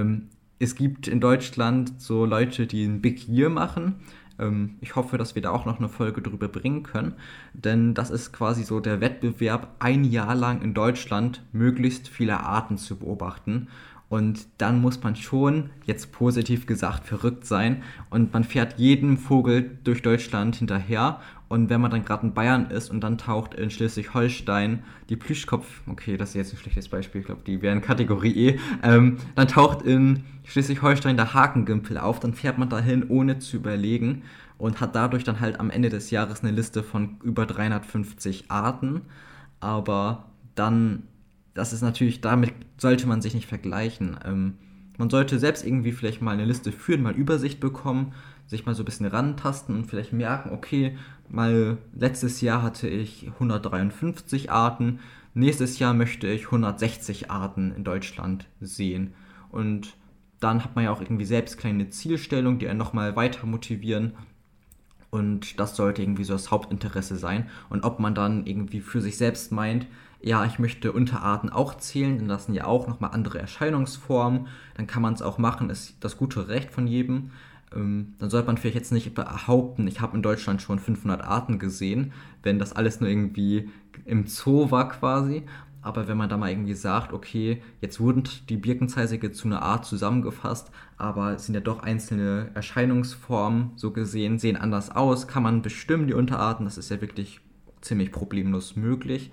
es gibt in Deutschland so Leute, die ein Big Year machen. Ich hoffe, dass wir da auch noch eine Folge drüber bringen können, denn das ist quasi so der Wettbewerb, ein Jahr lang in Deutschland möglichst viele Arten zu beobachten. Und dann muss man schon, jetzt positiv gesagt, verrückt sein und man fährt jedem Vogel durch Deutschland hinterher. Und wenn man dann gerade in Bayern ist und dann taucht in Schleswig-Holstein die Plüschkopf, okay, das ist jetzt ein schlechtes Beispiel, ich glaube, die wären Kategorie E, dann taucht in Schleswig-Holstein der Hakengimpel auf, dann fährt man dahin, ohne zu überlegen und hat dadurch dann halt am Ende des Jahres eine Liste von über 350 Arten. Aber dann, das ist natürlich, damit sollte man sich nicht vergleichen. Man sollte selbst irgendwie vielleicht mal eine Liste führen, mal Übersicht bekommen, sich mal so ein bisschen rantasten und vielleicht merken, okay, mal letztes Jahr hatte ich 153 Arten, nächstes Jahr möchte ich 160 Arten in Deutschland sehen. Und dann hat man ja auch irgendwie selbst kleine Zielstellungen, die einen nochmal weiter motivieren. Und das sollte irgendwie so das Hauptinteresse sein. Und ob man dann irgendwie für sich selbst meint, ja, ich möchte Unterarten auch zählen, denn das sind ja auch nochmal andere Erscheinungsformen, dann kann man es auch machen, ist das gute Recht von jedem. Dann sollte man vielleicht jetzt nicht behaupten, ich habe in Deutschland schon 500 Arten gesehen, wenn das alles nur irgendwie im Zoo war quasi. Aber wenn man da mal irgendwie sagt, okay, jetzt wurden die Birkenzeisige zu einer Art zusammengefasst, aber es sind ja doch einzelne Erscheinungsformen, so gesehen, sehen anders aus, kann man bestimmen, die Unterarten, das ist ja wirklich ziemlich problemlos möglich.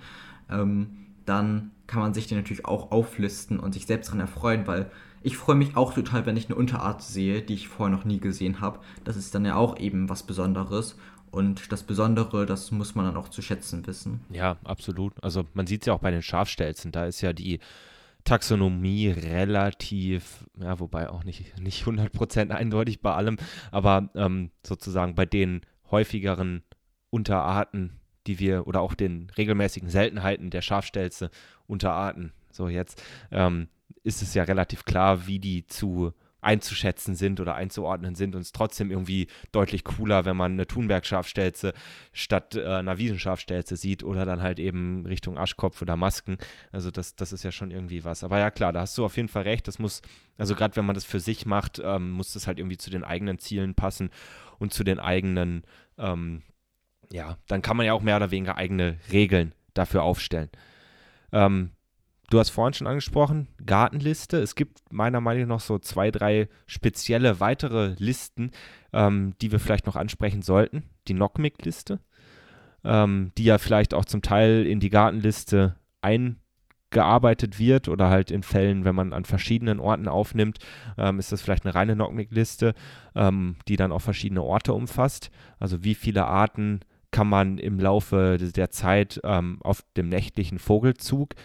Dann kann man sich die natürlich auch auflisten und sich selbst daran erfreuen, weil ich freue mich auch total, wenn ich eine Unterart sehe, die ich vorher noch nie gesehen habe. Das ist dann ja auch eben was Besonderes. Und das Besondere, das muss man dann auch zu schätzen wissen. Ja, absolut. Also man sieht es ja auch bei den Schafstelzen, da ist ja die Taxonomie relativ, ja, wobei auch nicht 100% eindeutig bei allem, aber sozusagen bei den häufigeren Unterarten, die wir, oder auch den regelmäßigen Seltenheiten der Schafstelze Unterarten, so jetzt, ist es ja relativ klar, wie die zu einzuschätzen sind oder einzuordnen sind und es trotzdem irgendwie deutlich cooler, wenn man eine Thunberg-Schafstelze statt einer Wiesenschafstelze sieht oder dann halt eben Richtung Aschkopf oder Masken. Also das ist ja schon irgendwie was. Aber ja klar, da hast du auf jeden Fall recht. Das muss, also gerade wenn man das für sich macht, muss das halt irgendwie zu den eigenen Zielen passen und zu den eigenen, ja, dann kann man ja auch mehr oder weniger eigene Regeln dafür aufstellen. Du hast vorhin schon angesprochen, Gartenliste. Es gibt meiner Meinung nach noch so 2, 3 spezielle weitere Listen, die wir vielleicht noch ansprechen sollten. Die Knockmick-Liste, die ja vielleicht auch zum Teil in die Gartenliste eingearbeitet wird oder halt in Fällen, wenn man an verschiedenen Orten aufnimmt, ist das vielleicht eine reine Knockmick-Liste, die dann auch verschiedene Orte umfasst. Also wie viele Arten kann man im Laufe der Zeit auf dem nächtlichen Vogelzug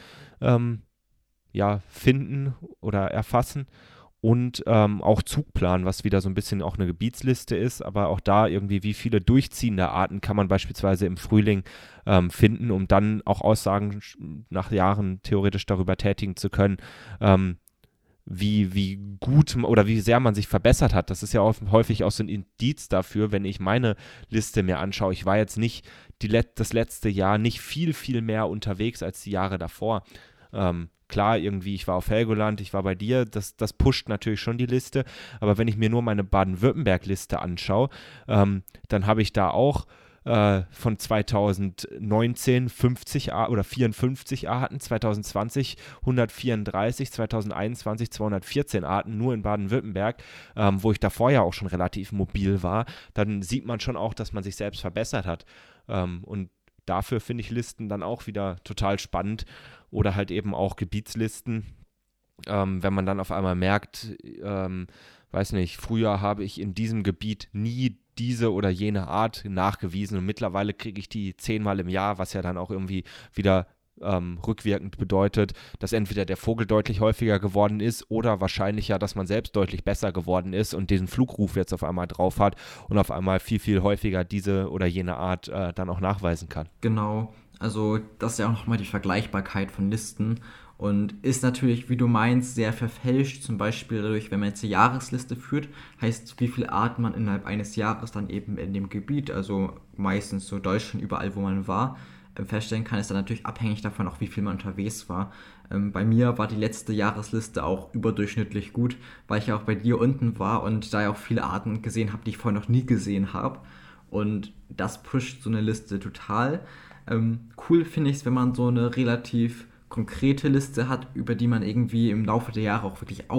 finden oder erfassen und auch Zugplan, was wieder so ein bisschen auch eine Gebietsliste ist, aber auch da irgendwie, wie viele durchziehende Arten kann man beispielsweise im Frühling finden, um dann auch Aussagen nach Jahren theoretisch darüber tätigen zu können, wie gut oder wie sehr man sich verbessert hat. Das ist ja auch häufig auch so ein Indiz dafür, wenn ich meine Liste mir anschaue. Ich war jetzt nicht das letzte Jahr nicht viel mehr unterwegs als die Jahre davor. Klar, irgendwie, ich war auf Helgoland, ich war bei dir, das pusht natürlich schon die Liste, aber wenn ich mir nur meine Baden-Württemberg-Liste anschaue, dann habe ich da auch von 2019 50 oder 54 Arten, 2020 134, 2021 214 Arten, nur in Baden-Württemberg, wo ich davor ja auch schon relativ mobil war, dann sieht man schon auch, dass man sich selbst verbessert hat. Und dafür finde ich Listen dann auch wieder total spannend oder halt eben auch Gebietslisten, wenn man dann auf einmal merkt, weiß nicht, früher habe ich in diesem Gebiet nie diese oder jene Art nachgewiesen und mittlerweile kriege ich die 10-mal im Jahr, was ja dann auch irgendwie wieder rückwirkend bedeutet, dass entweder der Vogel deutlich häufiger geworden ist oder wahrscheinlicher, dass man selbst deutlich besser geworden ist und diesen Flugruf jetzt auf einmal drauf hat und auf einmal viel häufiger diese oder jene Art dann auch nachweisen kann. Genau, also das ist ja auch nochmal die Vergleichbarkeit von Listen und ist natürlich, wie du meinst, sehr verfälscht. Zum Beispiel dadurch, wenn man jetzt eine Jahresliste führt, heißt, wie viele Arten man innerhalb eines Jahres dann eben in dem Gebiet, also meistens so Deutschland, überall, wo man war, feststellen kann, ist dann natürlich abhängig davon auch, wie viel man unterwegs war. Bei mir war die letzte Jahresliste auch überdurchschnittlich gut, weil ich ja auch bei dir unten war und da ja auch viele Arten gesehen habe, die ich vorher noch nie gesehen habe. Und das pusht so eine Liste total. Cool finde ich es, wenn man so eine relativ konkrete Liste hat, über die man irgendwie im Laufe der Jahre auch wirklich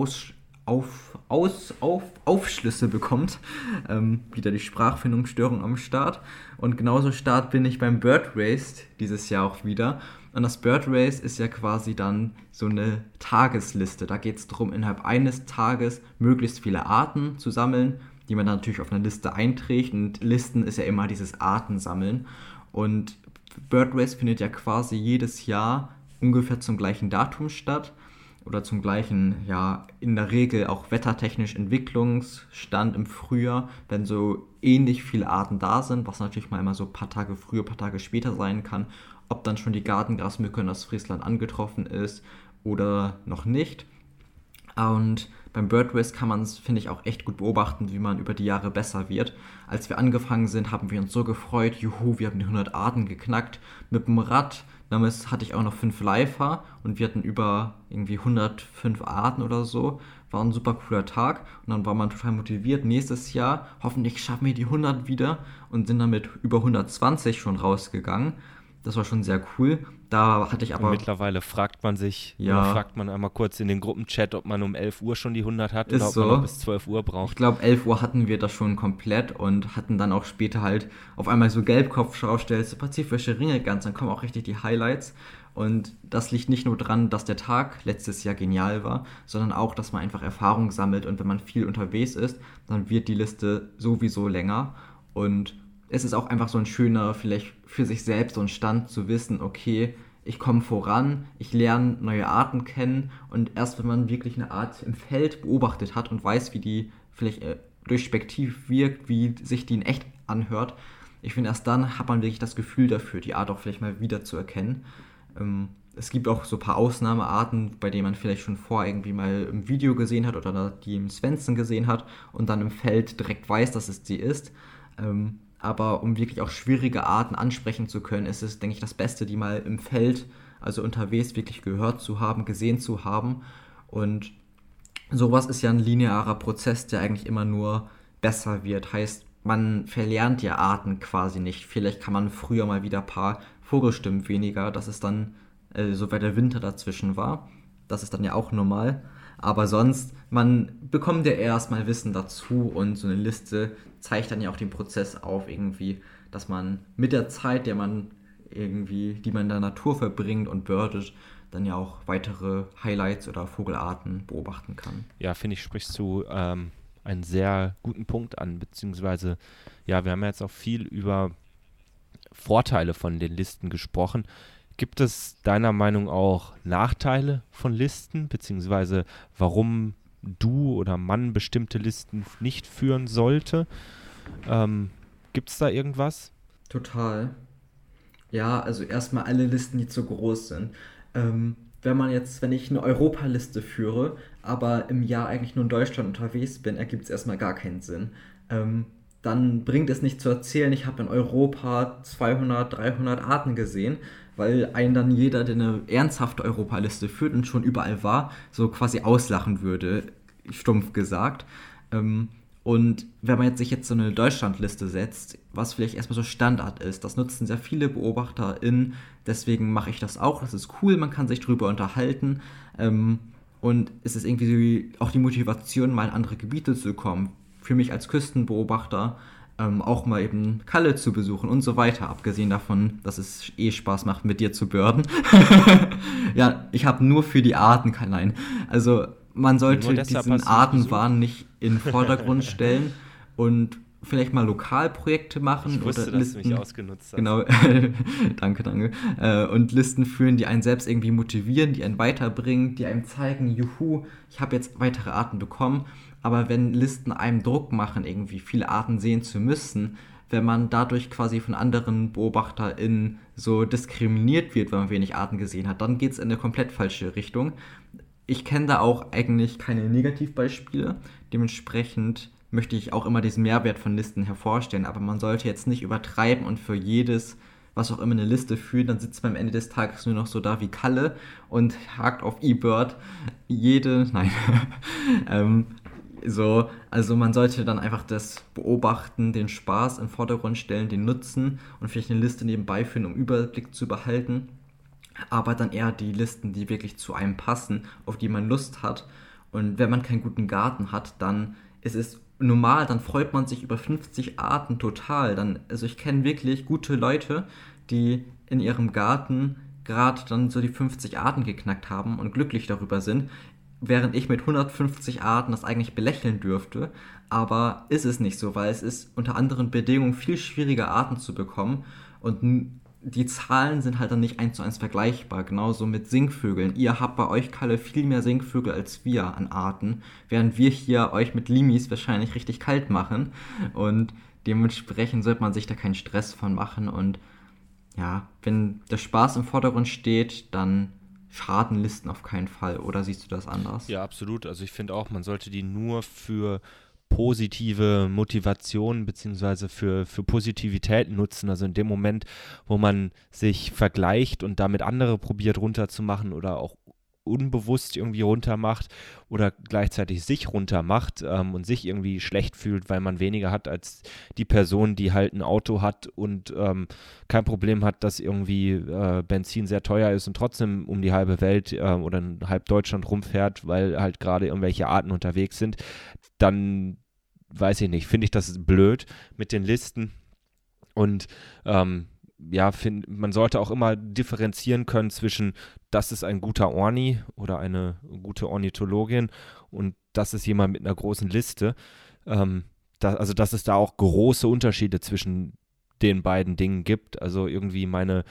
Aufschlüsse bekommt. Wieder die Sprachfindungsstörung am Start. Und genauso stark bin ich beim Bird Race dieses Jahr auch wieder. Und das Bird Race ist ja quasi dann so eine Tagesliste. Da geht es darum, innerhalb eines Tages möglichst viele Arten zu sammeln, die man dann natürlich auf einer Liste einträgt. Und Listen ist ja immer dieses Artensammeln. Und Bird Race findet ja quasi jedes Jahr ungefähr zum gleichen Datum statt oder zum gleichen, ja, in der Regel auch wettertechnisch Entwicklungsstand im Frühjahr, wenn so ähnlich viele Arten da sind, was natürlich mal immer so ein paar Tage früher, ein paar Tage später sein kann, ob dann schon die Gartengrasmücke in das Friesland angetroffen ist oder noch nicht. Und beim Bird Race kann man es, finde ich, auch echt gut beobachten, wie man über die Jahre besser wird. Als wir angefangen sind, haben wir uns so gefreut, juhu, wir haben die 100 Arten geknackt mit dem Rad. Damals hatte ich auch noch 5 Lifer und wir hatten über irgendwie 105 Arten oder so. War ein super cooler Tag und dann war man total motiviert. Nächstes Jahr, hoffentlich schaffen wir die 100 wieder und sind dann mit über 120 schon rausgegangen. Das war schon sehr cool. Da hatte ich aber... Und mittlerweile fragt man sich, ja, oder fragt man einmal kurz in den Gruppenchat, ob man um 11 Uhr schon die 100 hat oder ob so, man noch bis 12 Uhr braucht. Ich glaube, 11 Uhr hatten wir das schon komplett und hatten dann auch später halt auf einmal so Gelbkopfschaustells, pazifische Ringe ganz, dann kommen auch richtig die Highlights. Und das liegt nicht nur dran, dass der Tag letztes Jahr genial war, sondern auch, dass man einfach Erfahrung sammelt und wenn man viel unterwegs ist, dann wird die Liste sowieso länger und es ist auch einfach so ein schöner, vielleicht für sich selbst so ein Stand zu wissen, okay, ich komme voran, ich lerne neue Arten kennen und erst wenn man wirklich eine Art im Feld beobachtet hat und weiß, wie die vielleicht durchspektiv wirkt, wie sich die in echt anhört, ich finde, erst dann hat man wirklich das Gefühl dafür, die Art auch vielleicht mal wieder zu erkennen. Es gibt auch so ein paar Ausnahmearten, bei denen man vielleicht schon vorher irgendwie mal im Video gesehen hat oder die im Svensson gesehen hat und dann im Feld direkt weiß, dass es die ist. Aber um wirklich auch schwierige Arten ansprechen zu können, ist es, denke ich, das Beste, die mal im Feld, also unterwegs, wirklich gehört zu haben, gesehen zu haben. Und sowas ist ja ein linearer Prozess, der eigentlich immer nur besser wird. Heißt, man verlernt ja Arten quasi nicht. Vielleicht kann man früher mal wieder ein paar Vogelstimmen weniger, dass es dann, so weil der Winter dazwischen war. Das ist dann ja auch normal. Aber sonst, man bekommt ja erstmal Wissen dazu und so eine Liste zeigt dann ja auch den Prozess auf, irgendwie, dass man mit der Zeit, die man in der Natur verbringt und birdet, dann ja auch weitere Highlights oder Vogelarten beobachten kann. Ja, finde ich, sprichst du einen sehr guten Punkt an, beziehungsweise, ja, wir haben ja jetzt auch viel über Vorteile von den Listen gesprochen. Gibt es deiner Meinung auch Nachteile von Listen, beziehungsweise warum du oder man bestimmte Listen nicht führen sollte? Gibt es da irgendwas? Total. Ja, also erstmal alle Listen, die zu groß sind. Wenn ich eine Europaliste führe, aber im Jahr eigentlich nur in Deutschland unterwegs bin, ergibt es erstmal gar keinen Sinn. Dann bringt es nicht zu erzählen, ich habe in Europa 200, 300 Arten gesehen, weil einen dann jeder, der eine ernsthafte Europaliste führt und schon überall war, so quasi auslachen würde, stumpf gesagt. Und wenn man sich jetzt so eine Deutschlandliste setzt, was vielleicht erstmal so Standard ist, das nutzen sehr viele BeobachterInnen, deswegen mache ich das auch, das ist cool, man kann sich drüber unterhalten und es ist irgendwie auch die Motivation, mal in andere Gebiete zu kommen, für mich als Küstenbeobachter auch mal eben Kalle zu besuchen und so weiter, abgesehen davon, dass es Spaß macht, mit dir zu börden. Ja, ich habe nur für die Arten nein. Also man sollte diesen Artenwahn nicht in den Vordergrund stellen und vielleicht mal Lokalprojekte machen. Ich wusste, oder dass Listen, du mich ausgenutzt hast. Genau, danke. Und Listen führen, die einen selbst irgendwie motivieren, die einen weiterbringen, die einem zeigen, juhu, ich habe jetzt weitere Arten bekommen. Aber wenn Listen einem Druck machen, irgendwie viele Arten sehen zu müssen, wenn man dadurch quasi von anderen BeobachterInnen so diskriminiert wird, weil man wenig Arten gesehen hat, dann geht es in eine komplett falsche Richtung. Ich kenne da auch eigentlich keine Negativbeispiele. Dementsprechend möchte ich auch immer diesen Mehrwert von Listen hervorstellen. Aber man sollte jetzt nicht übertreiben und für jedes, was auch immer, eine Liste führen. Dann sitzt man am Ende des Tages nur noch so da wie Kalle und hakt auf eBird also man sollte dann einfach das Beobachten, den Spaß im Vordergrund stellen, den Nutzen und vielleicht eine Liste nebenbei führen, um Überblick zu behalten. Aber dann eher die Listen, die wirklich zu einem passen, auf die man Lust hat. Und wenn man keinen guten Garten hat, dann ist es normal, dann freut man sich über 50 Arten total. Also ich kenne wirklich gute Leute, die in ihrem Garten gerade dann so die 50 Arten geknackt haben und glücklich darüber sind, während ich mit 150 Arten das eigentlich belächeln dürfte. Aber ist es nicht so, weil es ist unter anderen Bedingungen viel schwieriger, Arten zu bekommen und die Zahlen sind halt dann nicht 1:1 vergleichbar, genauso mit Singvögeln. Ihr habt bei euch, Kalle, viel mehr Singvögel als wir an Arten, während wir hier euch mit Limis wahrscheinlich richtig kalt machen und dementsprechend sollte man sich da keinen Stress von machen und ja, wenn der Spaß im Vordergrund steht, dann schaden Listen auf keinen Fall, oder siehst du das anders? Ja, absolut. Also ich finde auch, man sollte die nur für positive Motivation beziehungsweise für Positivität nutzen. Also in dem Moment, wo man sich vergleicht und damit andere probiert runterzumachen oder auch unbewusst irgendwie runtermacht oder gleichzeitig sich runtermacht und sich irgendwie schlecht fühlt, weil man weniger hat als die Person, die halt ein Auto hat und kein Problem hat, dass irgendwie Benzin sehr teuer ist und trotzdem um die halbe Welt oder in halb Deutschland rumfährt, weil halt gerade irgendwelche Arten unterwegs sind, dann weiß ich nicht, finde ich das blöd mit den Listen und man sollte auch immer differenzieren können zwischen, das ist ein guter Orni oder eine gute Ornithologin und das ist jemand mit einer großen Liste. Dass es da auch große Unterschiede zwischen den beiden Dingen gibt. Also irgendwie meine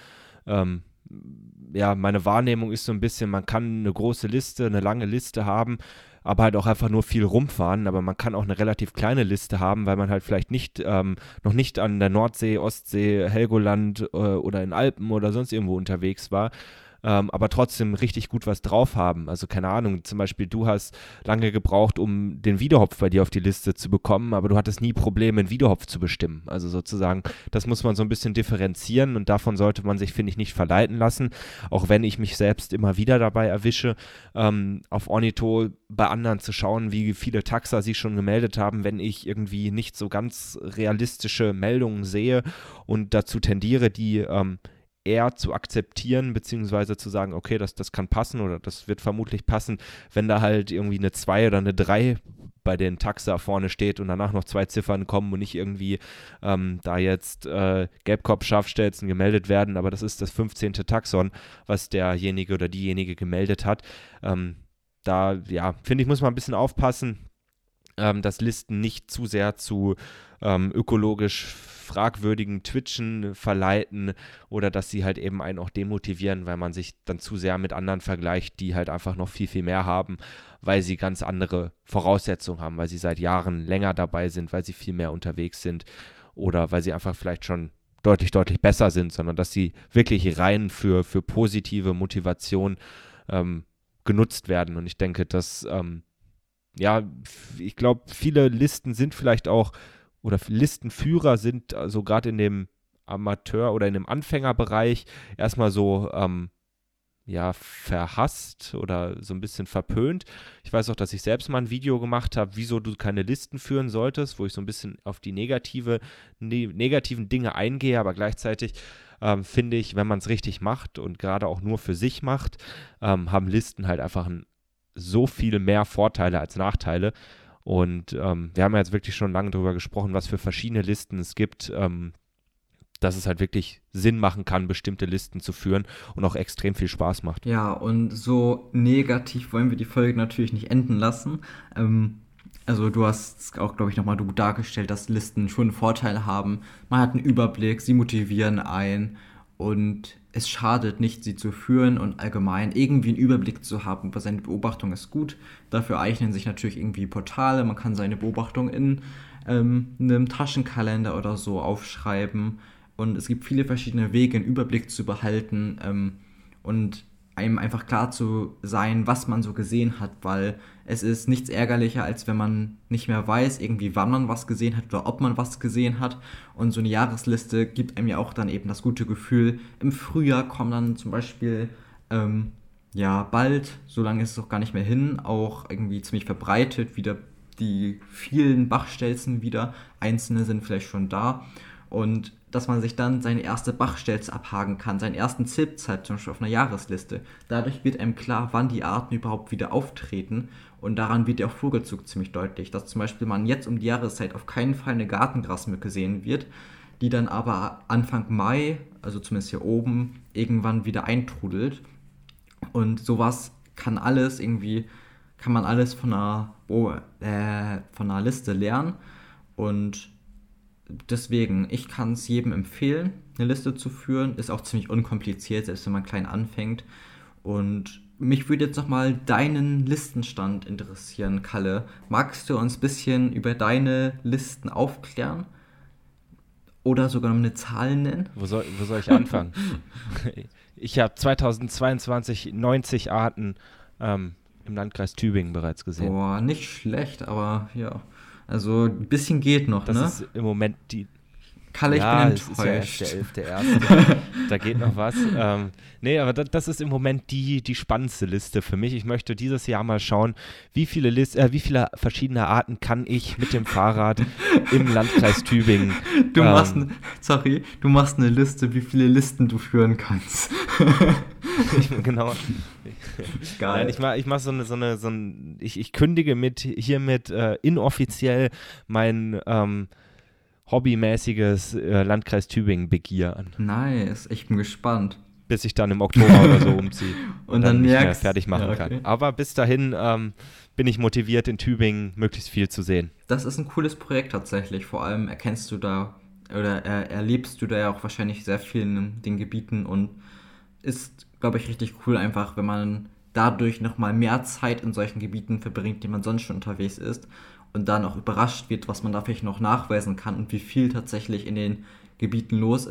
Wahrnehmung ist so ein bisschen, man kann eine große Liste, eine lange Liste haben, aber halt auch einfach nur viel rumfahren, aber man kann auch eine relativ kleine Liste haben, weil man halt vielleicht noch nicht an der Nordsee, Ostsee, Helgoland oder in Alpen oder sonst irgendwo unterwegs war aber trotzdem richtig gut was drauf haben. Also keine Ahnung, zum Beispiel du hast lange gebraucht, um den Wiedehopf bei dir auf die Liste zu bekommen, aber du hattest nie Probleme, einen Wiedehopf zu bestimmen. Also sozusagen, das muss man so ein bisschen differenzieren und davon sollte man sich, finde ich, nicht verleiten lassen, auch wenn ich mich selbst immer wieder dabei erwische, auf Ornitho bei anderen zu schauen, wie viele Taxa sie schon gemeldet haben, wenn ich irgendwie nicht so ganz realistische Meldungen sehe und dazu tendiere, die eher zu akzeptieren, beziehungsweise zu sagen, okay, das kann passen oder das wird vermutlich passen, wenn da halt irgendwie eine 2 oder eine 3 bei den Taxa vorne steht und danach noch 2 Ziffern kommen und nicht irgendwie da jetzt Gelbkopf-Scharfstelzen gemeldet werden, aber das ist das 15. Taxon, was derjenige oder diejenige gemeldet hat. Da, ja, finde ich, muss man ein bisschen aufpassen, dass Listen nicht zu sehr zu ökologisch fragwürdigen Twitchen verleiten oder dass sie halt eben einen auch demotivieren, weil man sich dann zu sehr mit anderen vergleicht, die halt einfach noch viel, viel mehr haben, weil sie ganz andere Voraussetzungen haben, weil sie seit Jahren länger dabei sind, weil sie viel mehr unterwegs sind oder weil sie einfach vielleicht schon deutlich, deutlich besser sind, sondern dass sie wirklich rein für positive Motivation genutzt werden. Und ich denke, dass ja, ich glaube, viele Listen sind vielleicht auch, oder Listenführer sind also gerade in dem Amateur- oder in dem Anfängerbereich erstmal so, ja, verhasst oder so ein bisschen verpönt. Ich weiß auch, dass ich selbst mal ein Video gemacht habe, wieso du keine Listen führen solltest, wo ich so ein bisschen auf die negativen Dinge eingehe, aber gleichzeitig finde ich, wenn man es richtig macht und gerade auch nur für sich macht, haben Listen halt einfach so viel mehr Vorteile als Nachteile. Und wir haben ja jetzt wirklich schon lange darüber gesprochen, was für verschiedene Listen es gibt, dass es halt wirklich Sinn machen kann, bestimmte Listen zu führen und auch extrem viel Spaß macht. Ja, und so negativ wollen wir die Folge natürlich nicht enden lassen. Also du hast auch, glaube ich, nochmal gut dargestellt, dass Listen schon Vorteile haben. Man hat einen Überblick, sie motivieren einen und es schadet nicht, sie zu führen und allgemein irgendwie einen Überblick zu haben über seine Beobachtung ist gut. Dafür eignen sich natürlich irgendwie Portale. Man kann seine Beobachtung in einem Taschenkalender oder so aufschreiben. Und es gibt viele verschiedene Wege, einen Überblick zu behalten und einem einfach klar zu sein, was man so gesehen hat, weil es ist nichts ärgerlicher, als wenn man nicht mehr weiß, irgendwie wann man was gesehen hat oder ob man was gesehen hat. Und so eine Jahresliste gibt einem ja auch dann eben das gute Gefühl. Im Frühjahr kommen dann zum Beispiel, ja, bald, so lange ist es auch gar nicht mehr hin, auch irgendwie ziemlich verbreitet wieder die vielen Bachstelzen wieder. Einzelne sind vielleicht schon da. Und dass man sich dann seine erste Bachstelze abhaken kann, seinen ersten Zilpzeit zum Beispiel auf einer Jahresliste. Dadurch wird einem klar, wann die Arten überhaupt wieder auftreten und daran wird der auch Vogelzug ziemlich deutlich, dass zum Beispiel man jetzt um die Jahreszeit auf keinen Fall eine Gartengrasmücke sehen wird, die dann aber Anfang Mai, also zumindest hier oben, irgendwann wieder eintrudelt und sowas kann man alles von einer Liste lernen und deswegen, ich kann es jedem empfehlen, eine Liste zu führen. Ist auch ziemlich unkompliziert, selbst wenn man klein anfängt. Und mich würde jetzt nochmal deinen Listenstand interessieren, Kalle. Magst du uns ein bisschen über deine Listen aufklären? Oder sogar noch eine Zahl nennen? Wo soll ich anfangen? Ich habe 2022 90 Arten im Landkreis Tübingen bereits gesehen. Boah, nicht schlecht, aber ja. Also ein bisschen geht noch, das ne? Das ist im Moment die... Kalle, ich bin enttäuscht. Es ist ja erst der 11.1. Da geht noch was. Nee, aber das ist im Moment die spannendste Liste für mich. Ich möchte dieses Jahr mal schauen, wie viele verschiedene Arten kann ich mit dem Fahrrad im Landkreis Tübingen... Du machst eine Liste, wie viele Listen du führen kannst. Genau. Geil. Nein, ich kündige hiermit inoffiziell mein hobbymäßiges Landkreis Tübingen-Begier an. Nice, ich bin gespannt. Bis ich dann im Oktober oder so umziehe und dann nicht merkst, mehr fertig machen kann. Aber bis dahin bin ich motiviert, in Tübingen möglichst viel zu sehen. Das ist ein cooles Projekt tatsächlich. Vor allem erlebst du da ja auch wahrscheinlich sehr viel in den Gebieten und ist, glaube ich, richtig cool einfach, wenn man dadurch nochmal mehr Zeit in solchen Gebieten verbringt, die man sonst schon unterwegs ist und dann auch überrascht wird, was man da vielleicht noch nachweisen kann und wie viel tatsächlich in den Gebieten los ist,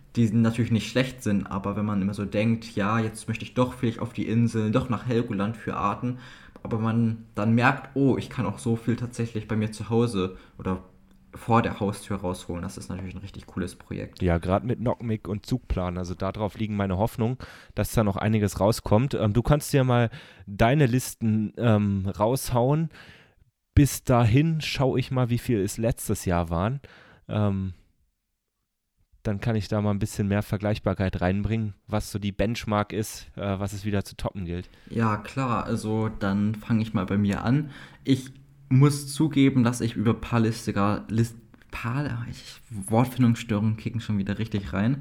die natürlich nicht schlecht sind, aber wenn man immer so denkt, ja, jetzt möchte ich doch vielleicht auf die Insel, doch nach Helgoland für Arten, aber man dann merkt, oh, ich kann auch so viel tatsächlich bei mir zu Hause oder vor der Haustür rausholen. Das ist natürlich ein richtig cooles Projekt. Ja, gerade mit Knockmick und Zugplan. Also darauf liegen meine Hoffnungen, dass da noch einiges rauskommt. Du kannst ja mal deine Listen raushauen. Bis dahin schaue ich mal, wie viel es letztes Jahr waren. Dann kann ich da mal ein bisschen mehr Vergleichbarkeit reinbringen, was so die Benchmark ist, was es wieder zu toppen gilt. Ja, klar, also dann fange ich mal bei mir an. Ich muss zugeben, dass ich über Wortfindungsstörungen kicken schon wieder richtig rein,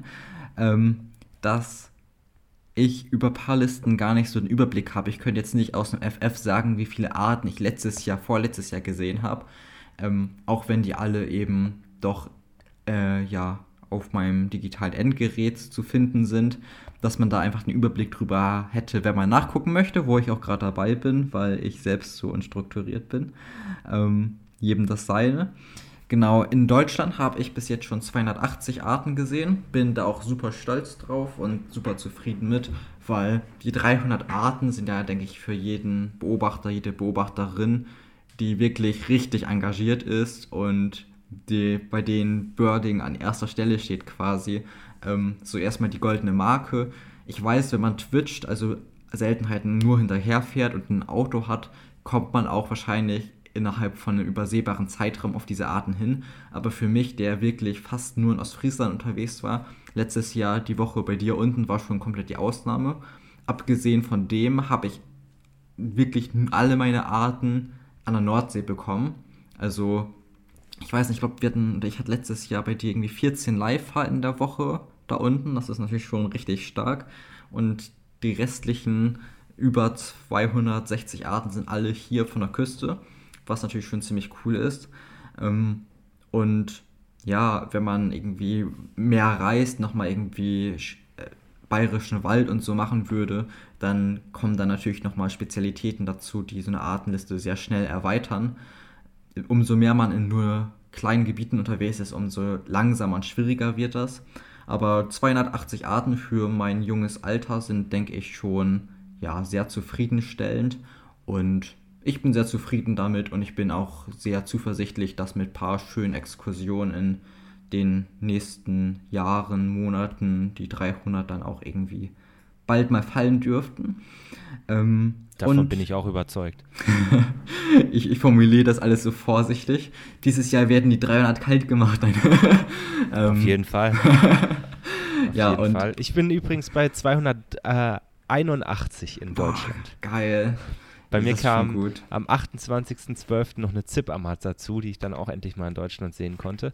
dass ich über Paarlisten gar nicht so einen Überblick habe. Ich könnte jetzt nicht aus dem FF sagen, wie viele Arten ich vorletztes Jahr gesehen habe. Auch wenn die alle eben doch ja, auf meinem digitalen Endgerät zu finden sind, dass man da einfach einen Überblick drüber hätte, wenn man nachgucken möchte, wo ich auch gerade dabei bin, weil ich selbst so unstrukturiert bin. Jedem das seine. Genau, in Deutschland habe ich bis jetzt schon 280 Arten gesehen, bin da auch super stolz drauf und super zufrieden mit, weil die 300 Arten sind ja, denke ich, für jeden Beobachter, jede Beobachterin, die wirklich richtig engagiert ist und bei denen Birding an erster Stelle steht quasi, so erstmal die goldene Marke. Ich weiß, wenn man twitcht, also Seltenheiten nur hinterherfährt und ein Auto hat, kommt man auch wahrscheinlich innerhalb von einem übersehbaren Zeitraum auf diese Arten hin. Aber für mich, der wirklich fast nur in Ostfriesland unterwegs war, letztes Jahr die Woche bei dir unten war schon komplett die Ausnahme. Abgesehen von dem habe ich wirklich alle meine Arten an der Nordsee bekommen. Also ich weiß nicht, ich glaube, ich hatte letztes Jahr bei dir irgendwie 14 Live-Fahrten in der Woche da unten. Das ist natürlich schon richtig stark. Und die restlichen über 260 Arten sind alle hier von der Küste, was natürlich schon ziemlich cool ist. Und ja, wenn man irgendwie mehr reist, nochmal irgendwie bayerischen Wald und so machen würde, dann kommen dann natürlich nochmal Spezialitäten dazu, die so eine Artenliste sehr schnell erweitern. Umso mehr man in nur kleinen Gebieten unterwegs ist, umso langsamer und schwieriger wird das. Aber 280 Arten für mein junges Alter sind, denke ich, schon ja, sehr zufriedenstellend. Und ich bin sehr zufrieden damit und ich bin auch sehr zuversichtlich, dass mit ein paar schönen Exkursionen in den nächsten Jahren, Monaten die 300 dann auch irgendwie bald mal fallen dürften. Davon bin ich auch überzeugt. Ich formuliere das alles so vorsichtig. Dieses Jahr werden die 300 kalt gemacht. Auf jeden Fall. Auf jeden Fall. Ich bin übrigens bei 281 in Deutschland. Geil. Bei mir kam am 28.12. noch eine ZIP-Amaz dazu, die ich dann auch endlich mal in Deutschland sehen konnte.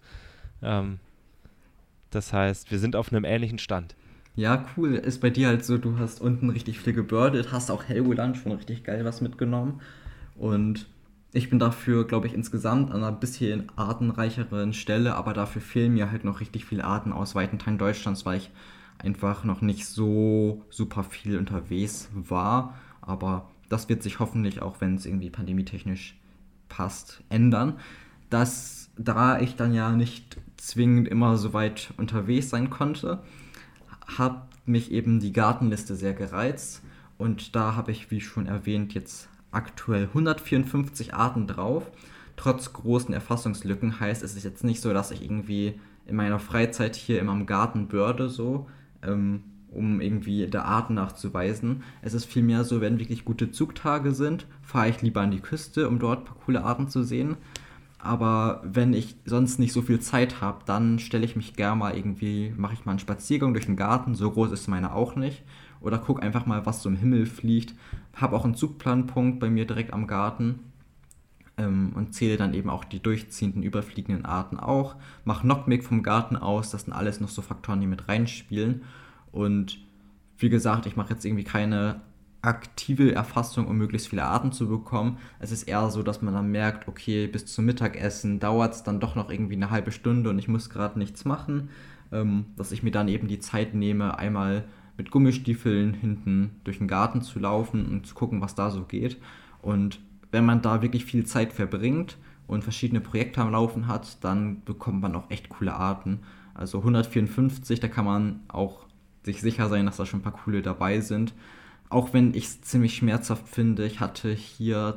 Das heißt, wir sind auf einem ähnlichen Stand. Ja, cool. Ist bei dir halt so, du hast unten richtig viel gebirdet, hast auch Helgoland schon richtig geil was mitgenommen. Und ich bin dafür, glaube ich, insgesamt an einer bisschen artenreicheren Stelle, aber dafür fehlen mir halt noch richtig viele Arten aus weiten Teilen Deutschlands, weil ich einfach noch nicht so super viel unterwegs war. Aber das wird sich hoffentlich, auch wenn es irgendwie pandemietechnisch passt, ändern. Da ich dann ja nicht zwingend immer so weit unterwegs sein konnte, hat mich eben die Gartenliste sehr gereizt und da habe ich, wie schon erwähnt, jetzt aktuell 154 Arten drauf. Trotz großen Erfassungslücken heißt es ist jetzt nicht so, dass ich irgendwie in meiner Freizeit hier immer im Garten bürde, so, um irgendwie der Arten nachzuweisen. Es ist vielmehr so, wenn wirklich gute Zugtage sind, fahre ich lieber an die Küste, um dort ein paar coole Arten zu sehen. Aber wenn ich sonst nicht so viel Zeit habe, dann stelle ich mich gerne mal mache ich mal einen Spaziergang durch den Garten, so groß ist meine auch nicht. Oder gucke einfach mal, was so im Himmel fliegt. Habe auch einen Zugplanpunkt bei mir direkt am Garten und zähle dann eben auch die durchziehenden, überfliegenden Arten auch. Mache Knockmick vom Garten aus, das sind alles noch so Faktoren, die mit reinspielen. Und wie gesagt, ich mache jetzt irgendwie keine aktive Erfassung, um möglichst viele Arten zu bekommen. Es ist eher so, dass man dann merkt, okay, bis zum Mittagessen dauert es dann doch noch irgendwie eine halbe Stunde und ich muss gerade nichts machen, dass ich mir dann eben die Zeit nehme, einmal mit Gummistiefeln hinten durch den Garten zu laufen und zu gucken, was da so geht. Und wenn man da wirklich viel Zeit verbringt und verschiedene Projekte am Laufen hat, dann bekommt man auch echt coole Arten. Also 154, da kann man auch sich sicher sein, dass da schon ein paar coole dabei sind. Auch wenn ich es ziemlich schmerzhaft finde, ich hatte hier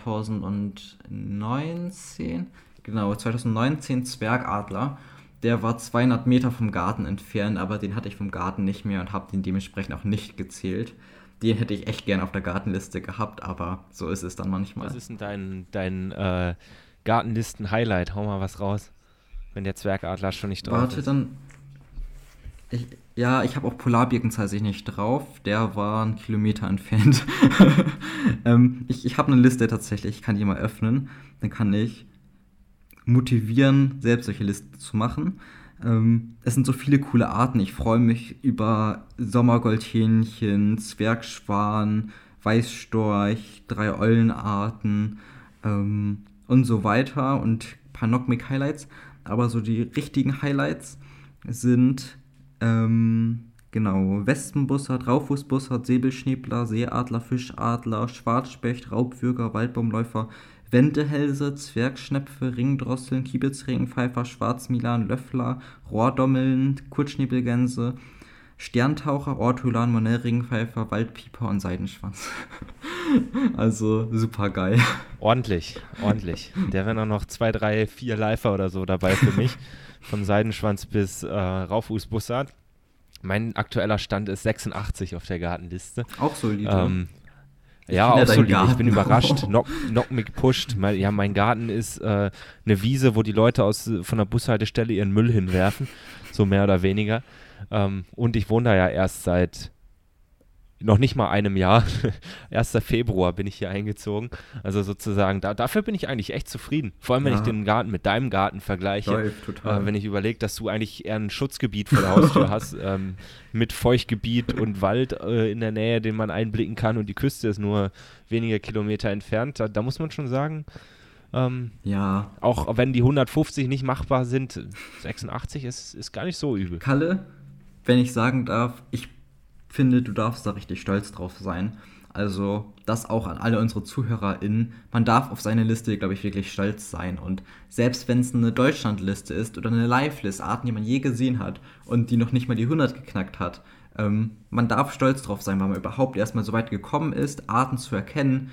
2019 Zwergadler. Der war 200 Meter vom Garten entfernt, aber den hatte ich vom Garten nicht mehr und habe den dementsprechend auch nicht gezählt. Den hätte ich echt gern auf der Gartenliste gehabt, aber so ist es dann manchmal. Was ist denn dein Gartenlisten-Highlight? Hau mal was raus, wenn der Zwergadler schon nicht drauf Warte, ist. dann. Ich habe auch Polarbirken tatsächlich nicht drauf. Der war 1 Kilometer entfernt. Ich habe eine Liste tatsächlich, ich kann die mal öffnen. Dann kann ich motivieren, selbst solche Listen zu machen. Es sind so viele coole Arten. Ich freue mich über Sommergoldhähnchen, Zwergschwan, Weißstorch, 3 Eulenarten und so weiter und ein paar Knockmic-Highlights. Aber so die richtigen Highlights sind genau Wespenbussard, Raufußbussard, Säbelschnäbler, Seeadler, Fischadler, Schwarzspecht, Raubwürger, Waldbaumläufer, Wendehälse, Zwergschnepfe, Ringdrosseln, Kiebitzregenpfeifer, Schwarzmilan, Löffler, Rohrdommeln, Kurzschnäbelgänse, Sterntaucher, Ortolan, Monellregenpfeifer, Waldpieper und Seidenschwanz. Also super geil. Ordentlich. Der wären noch 2, 3, 4 Leifer oder so dabei für mich. Von Seidenschwanz bis Raufußbussard. Mein aktueller Stand ist 86 auf der Gartenliste. Auch solide. Ja, auch solide. Ich bin Garten. überrascht. Knockmic pusht. Mein Garten ist eine Wiese, wo die Leute von der Bushaltestelle ihren Müll hinwerfen. So mehr oder weniger. Und ich wohne da ja erst seit noch nicht mal einem Jahr. 1. Februar bin ich hier eingezogen. Also sozusagen, dafür bin ich eigentlich echt zufrieden. Vor allem, wenn ich den Garten mit deinem Garten vergleiche. Läuft total. Wenn ich überlege, dass du eigentlich eher ein Schutzgebiet vor der Haustür hast, mit Feuchtgebiet und Wald in der Nähe, den man einblicken kann, und die Küste ist nur wenige Kilometer entfernt. Da muss man schon sagen, Ja. auch wenn die 150 nicht machbar sind, 86 ist gar nicht so übel. Kalle, wenn ich sagen darf, ich finde, du darfst da richtig stolz drauf sein. Also das auch an alle unsere ZuhörerInnen. Man darf auf seine Liste, glaube ich, wirklich stolz sein. Und selbst wenn es eine Deutschlandliste ist oder eine Live-List, Arten, die man je gesehen hat und die noch nicht mal die 100 geknackt hat, man darf stolz drauf sein, weil man überhaupt erstmal so weit gekommen ist, Arten zu erkennen,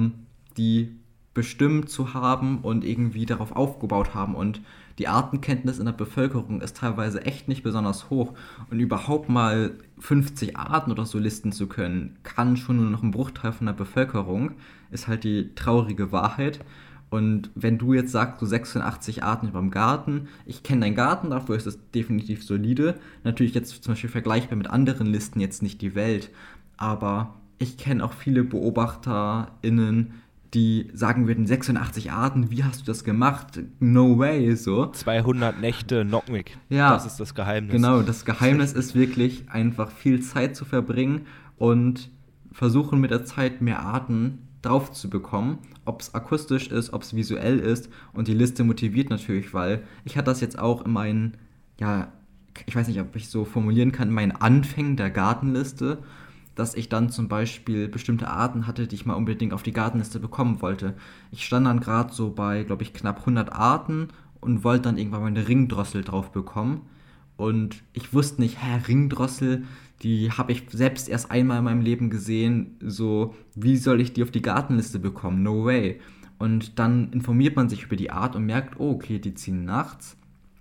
die bestimmt zu haben und irgendwie darauf aufgebaut haben. Und die Artenkenntnis in der Bevölkerung ist teilweise echt nicht besonders hoch. Und überhaupt mal 50 Arten oder so listen zu können, kann schon nur noch ein Bruchteil von der Bevölkerung, ist halt die traurige Wahrheit. Und wenn du jetzt sagst, so 86 Arten beim Garten, ich kenne deinen Garten, dafür ist es definitiv solide. Natürlich jetzt zum Beispiel vergleichbar mit anderen Listen jetzt nicht die Welt, aber ich kenne auch viele BeobachterInnen, die sagen würden, 86 Arten, wie hast du das gemacht? No way, so. 200 Nächte Knockmic. Ja, Das ist das Geheimnis. genau, das Geheimnis ist wirklich einfach viel Zeit zu verbringen und versuchen mit der Zeit mehr Arten drauf zu bekommen. Ob es akustisch ist, ob es visuell ist, und die Liste motiviert natürlich, weil ich hatte das jetzt auch in meinen, ja, ich weiß nicht, ob ich so formulieren kann, in meinen Anfängen der Gartenliste, dass ich dann zum Beispiel bestimmte Arten hatte, die ich mal unbedingt auf die Gartenliste bekommen wollte. Ich stand dann gerade so bei, glaube ich, knapp 100 Arten und wollte dann irgendwann meine Ringdrossel drauf bekommen. Und ich wusste nicht, Ringdrossel, die habe ich selbst erst einmal in meinem Leben gesehen. So, wie soll ich die auf die Gartenliste bekommen? No way. Und dann informiert man sich über die Art und merkt, oh, okay, die ziehen nachts.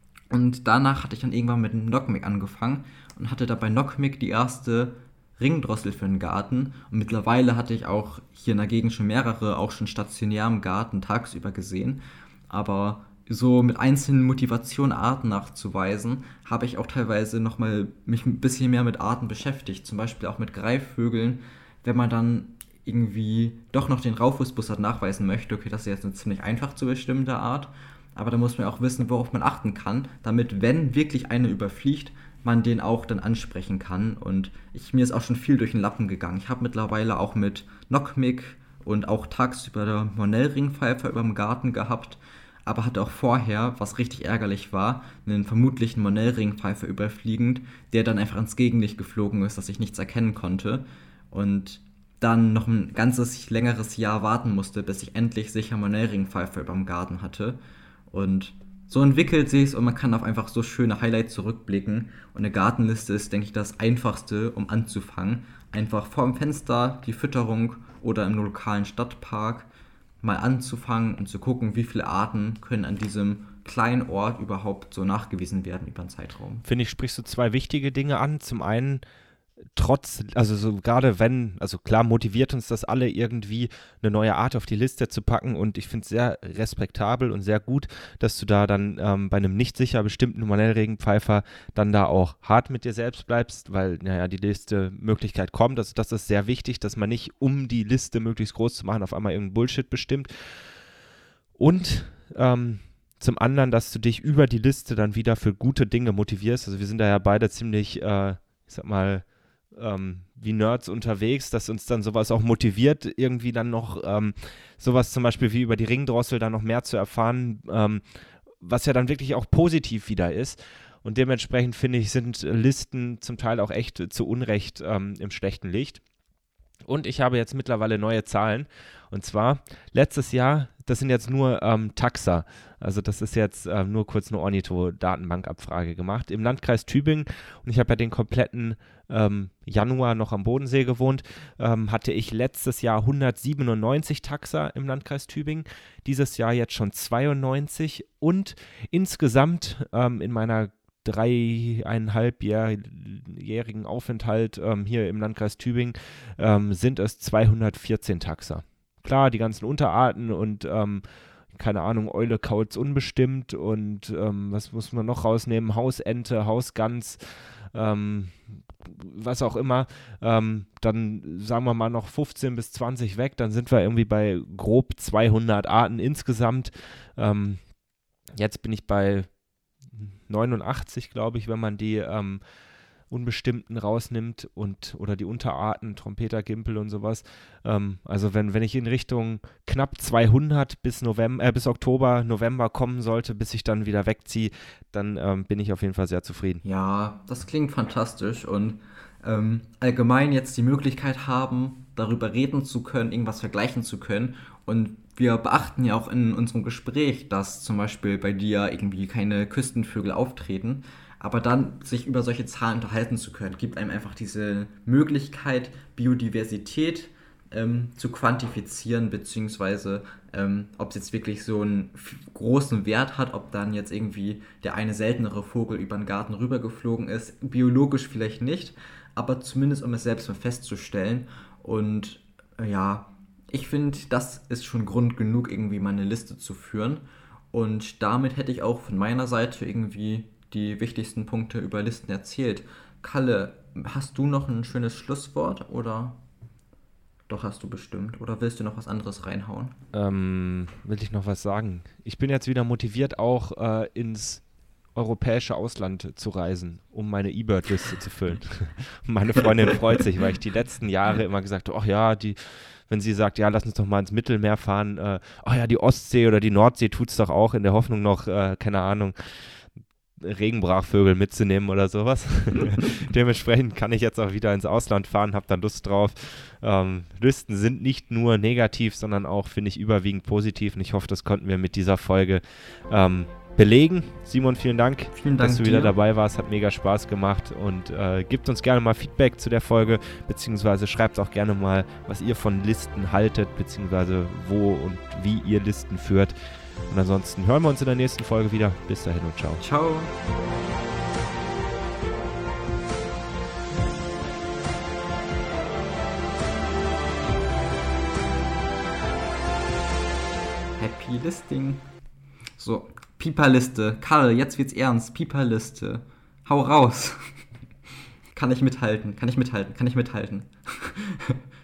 Und danach hatte ich dann irgendwann mit dem Knockmic angefangen und hatte da bei Knockmic die erste Ringdrossel für den Garten. Und mittlerweile hatte ich auch hier in der Gegend schon mehrere, auch schon stationär im Garten tagsüber gesehen. Aber so mit einzelnen Motivationen Arten nachzuweisen, habe ich auch teilweise nochmal mich ein bisschen mehr mit Arten beschäftigt. Zum Beispiel auch mit Greifvögeln, wenn man dann irgendwie doch noch den Raufußbussard nachweisen möchte. Okay, das ist jetzt eine ziemlich einfach zu bestimmte Art, aber da muss man auch wissen, worauf man achten kann, damit, wenn wirklich eine überfliegt, man den auch dann ansprechen kann. Und mir ist auch schon viel durch den Lappen gegangen. Ich habe mittlerweile auch mit Knockmic und auch tagsüber der Monellringpfeifer über dem Garten gehabt, aber hatte auch vorher, was richtig ärgerlich war, einen vermutlichen Monellringpfeifer überfliegend, der dann einfach ins Gegenlicht geflogen ist, dass ich nichts erkennen konnte. Und dann noch ein ganzes längeres Jahr warten musste, bis ich endlich sicher Monellringpfeifer über dem Garten hatte. Und so entwickelt sich's und man kann auf einfach so schöne Highlights zurückblicken. Und eine Gartenliste ist, denke ich, das Einfachste, um anzufangen. Einfach vor dem Fenster die Fütterung oder im lokalen Stadtpark mal anzufangen und zu gucken, wie viele Arten können an diesem kleinen Ort überhaupt so nachgewiesen werden über einen Zeitraum. Finde ich, sprichst du zwei wichtige Dinge an. Zum einen, also so gerade wenn, also klar motiviert uns das alle irgendwie, eine neue Art auf die Liste zu packen, und ich finde es sehr respektabel und sehr gut, dass du da dann bei einem nicht sicher bestimmten Morellregenpfeifer dann da auch hart mit dir selbst bleibst, weil, naja, die Liste-Möglichkeit kommt. Also das ist sehr wichtig, dass man nicht, um die Liste möglichst groß zu machen, auf einmal irgendeinen Bullshit bestimmt. Und zum anderen, dass du dich über die Liste dann wieder für gute Dinge motivierst. Also wir sind da ja beide ziemlich, ich sag mal, wie Nerds unterwegs, dass uns dann sowas auch motiviert, irgendwie dann noch sowas zum Beispiel wie über die Ringdrossel dann noch mehr zu erfahren, was ja dann wirklich auch positiv wieder ist. Und dementsprechend finde ich, sind Listen zum Teil auch echt zu Unrecht im schlechten Licht. Und ich habe jetzt mittlerweile neue Zahlen. Und zwar letztes Jahr, das sind jetzt nur Taxa. Also das ist jetzt nur kurz eine Ornitho-Datenbankabfrage gemacht. Im Landkreis Tübingen, und ich habe ja den kompletten Januar noch am Bodensee gewohnt, hatte ich letztes Jahr 197 Taxa im Landkreis Tübingen. Dieses Jahr jetzt schon 92. Und insgesamt in meiner 3,5-jährigen Aufenthalt hier im Landkreis Tübingen sind es 214 Taxa. Klar, die ganzen Unterarten und keine Ahnung, Eule, Kauz unbestimmt und was muss man noch rausnehmen? Hausente, Hausgans, was auch immer. Dann sagen wir mal noch 15 bis 20 weg, dann sind wir irgendwie bei grob 200 Arten insgesamt. Jetzt bin ich bei 89, glaube ich, wenn man die Unbestimmten rausnimmt oder die Unterarten, Trompeter, Gimpel und sowas. Also wenn ich in Richtung knapp 200 bis Oktober, November kommen sollte, bis ich dann wieder wegziehe, dann bin ich auf jeden Fall sehr zufrieden. Ja, das klingt fantastisch und allgemein jetzt die Möglichkeit haben, darüber reden zu können, irgendwas vergleichen zu können. Und wir beachten ja auch in unserem Gespräch, dass zum Beispiel bei dir irgendwie keine Küstenvögel auftreten. Aber dann sich über solche Zahlen unterhalten zu können, gibt einem einfach diese Möglichkeit, Biodiversität zu quantifizieren, beziehungsweise ob es jetzt wirklich so einen großen Wert hat, ob dann jetzt irgendwie der eine seltenere Vogel über den Garten rübergeflogen ist. Biologisch vielleicht nicht, aber zumindest um es selbst mal festzustellen. Und ja, ich finde, das ist schon Grund genug, irgendwie mal eine Liste zu führen. Und damit hätte ich auch von meiner Seite irgendwie die wichtigsten Punkte über Listen erzählt. Kalle, hast du noch ein schönes Schlusswort oder? Doch, hast du bestimmt. Oder willst du noch was anderes reinhauen? Will ich noch was sagen? Ich bin jetzt wieder motiviert, auch ins europäische Ausland zu reisen, um meine eBird-Liste zu füllen. Meine Freundin freut sich, weil ich die letzten Jahre immer gesagt habe, ach ja, wenn sie sagt, ja, lass uns doch mal ins Mittelmeer fahren, ach ja, die Ostsee oder die Nordsee tut's doch auch, in der Hoffnung noch, keine Ahnung, Regenbrachvögel mitzunehmen oder sowas. Dementsprechend kann ich jetzt auch wieder ins Ausland fahren, habe da Lust drauf. Listen sind nicht nur negativ, sondern auch, finde ich, überwiegend positiv, und ich hoffe, das konnten wir mit dieser Folge belegen. Simon, vielen Dank, dass du wieder dabei warst, hat mega Spaß gemacht, und gebt uns gerne mal Feedback zu der Folge, beziehungsweise schreibt auch gerne mal, was ihr von Listen haltet, beziehungsweise wo und wie ihr Listen führt. Und ansonsten hören wir uns in der nächsten Folge wieder. Bis dahin und ciao. Ciao. Happy Listing. So, Pieperliste. Karl, jetzt wird's ernst. Pieperliste. Hau raus. Kann ich mithalten.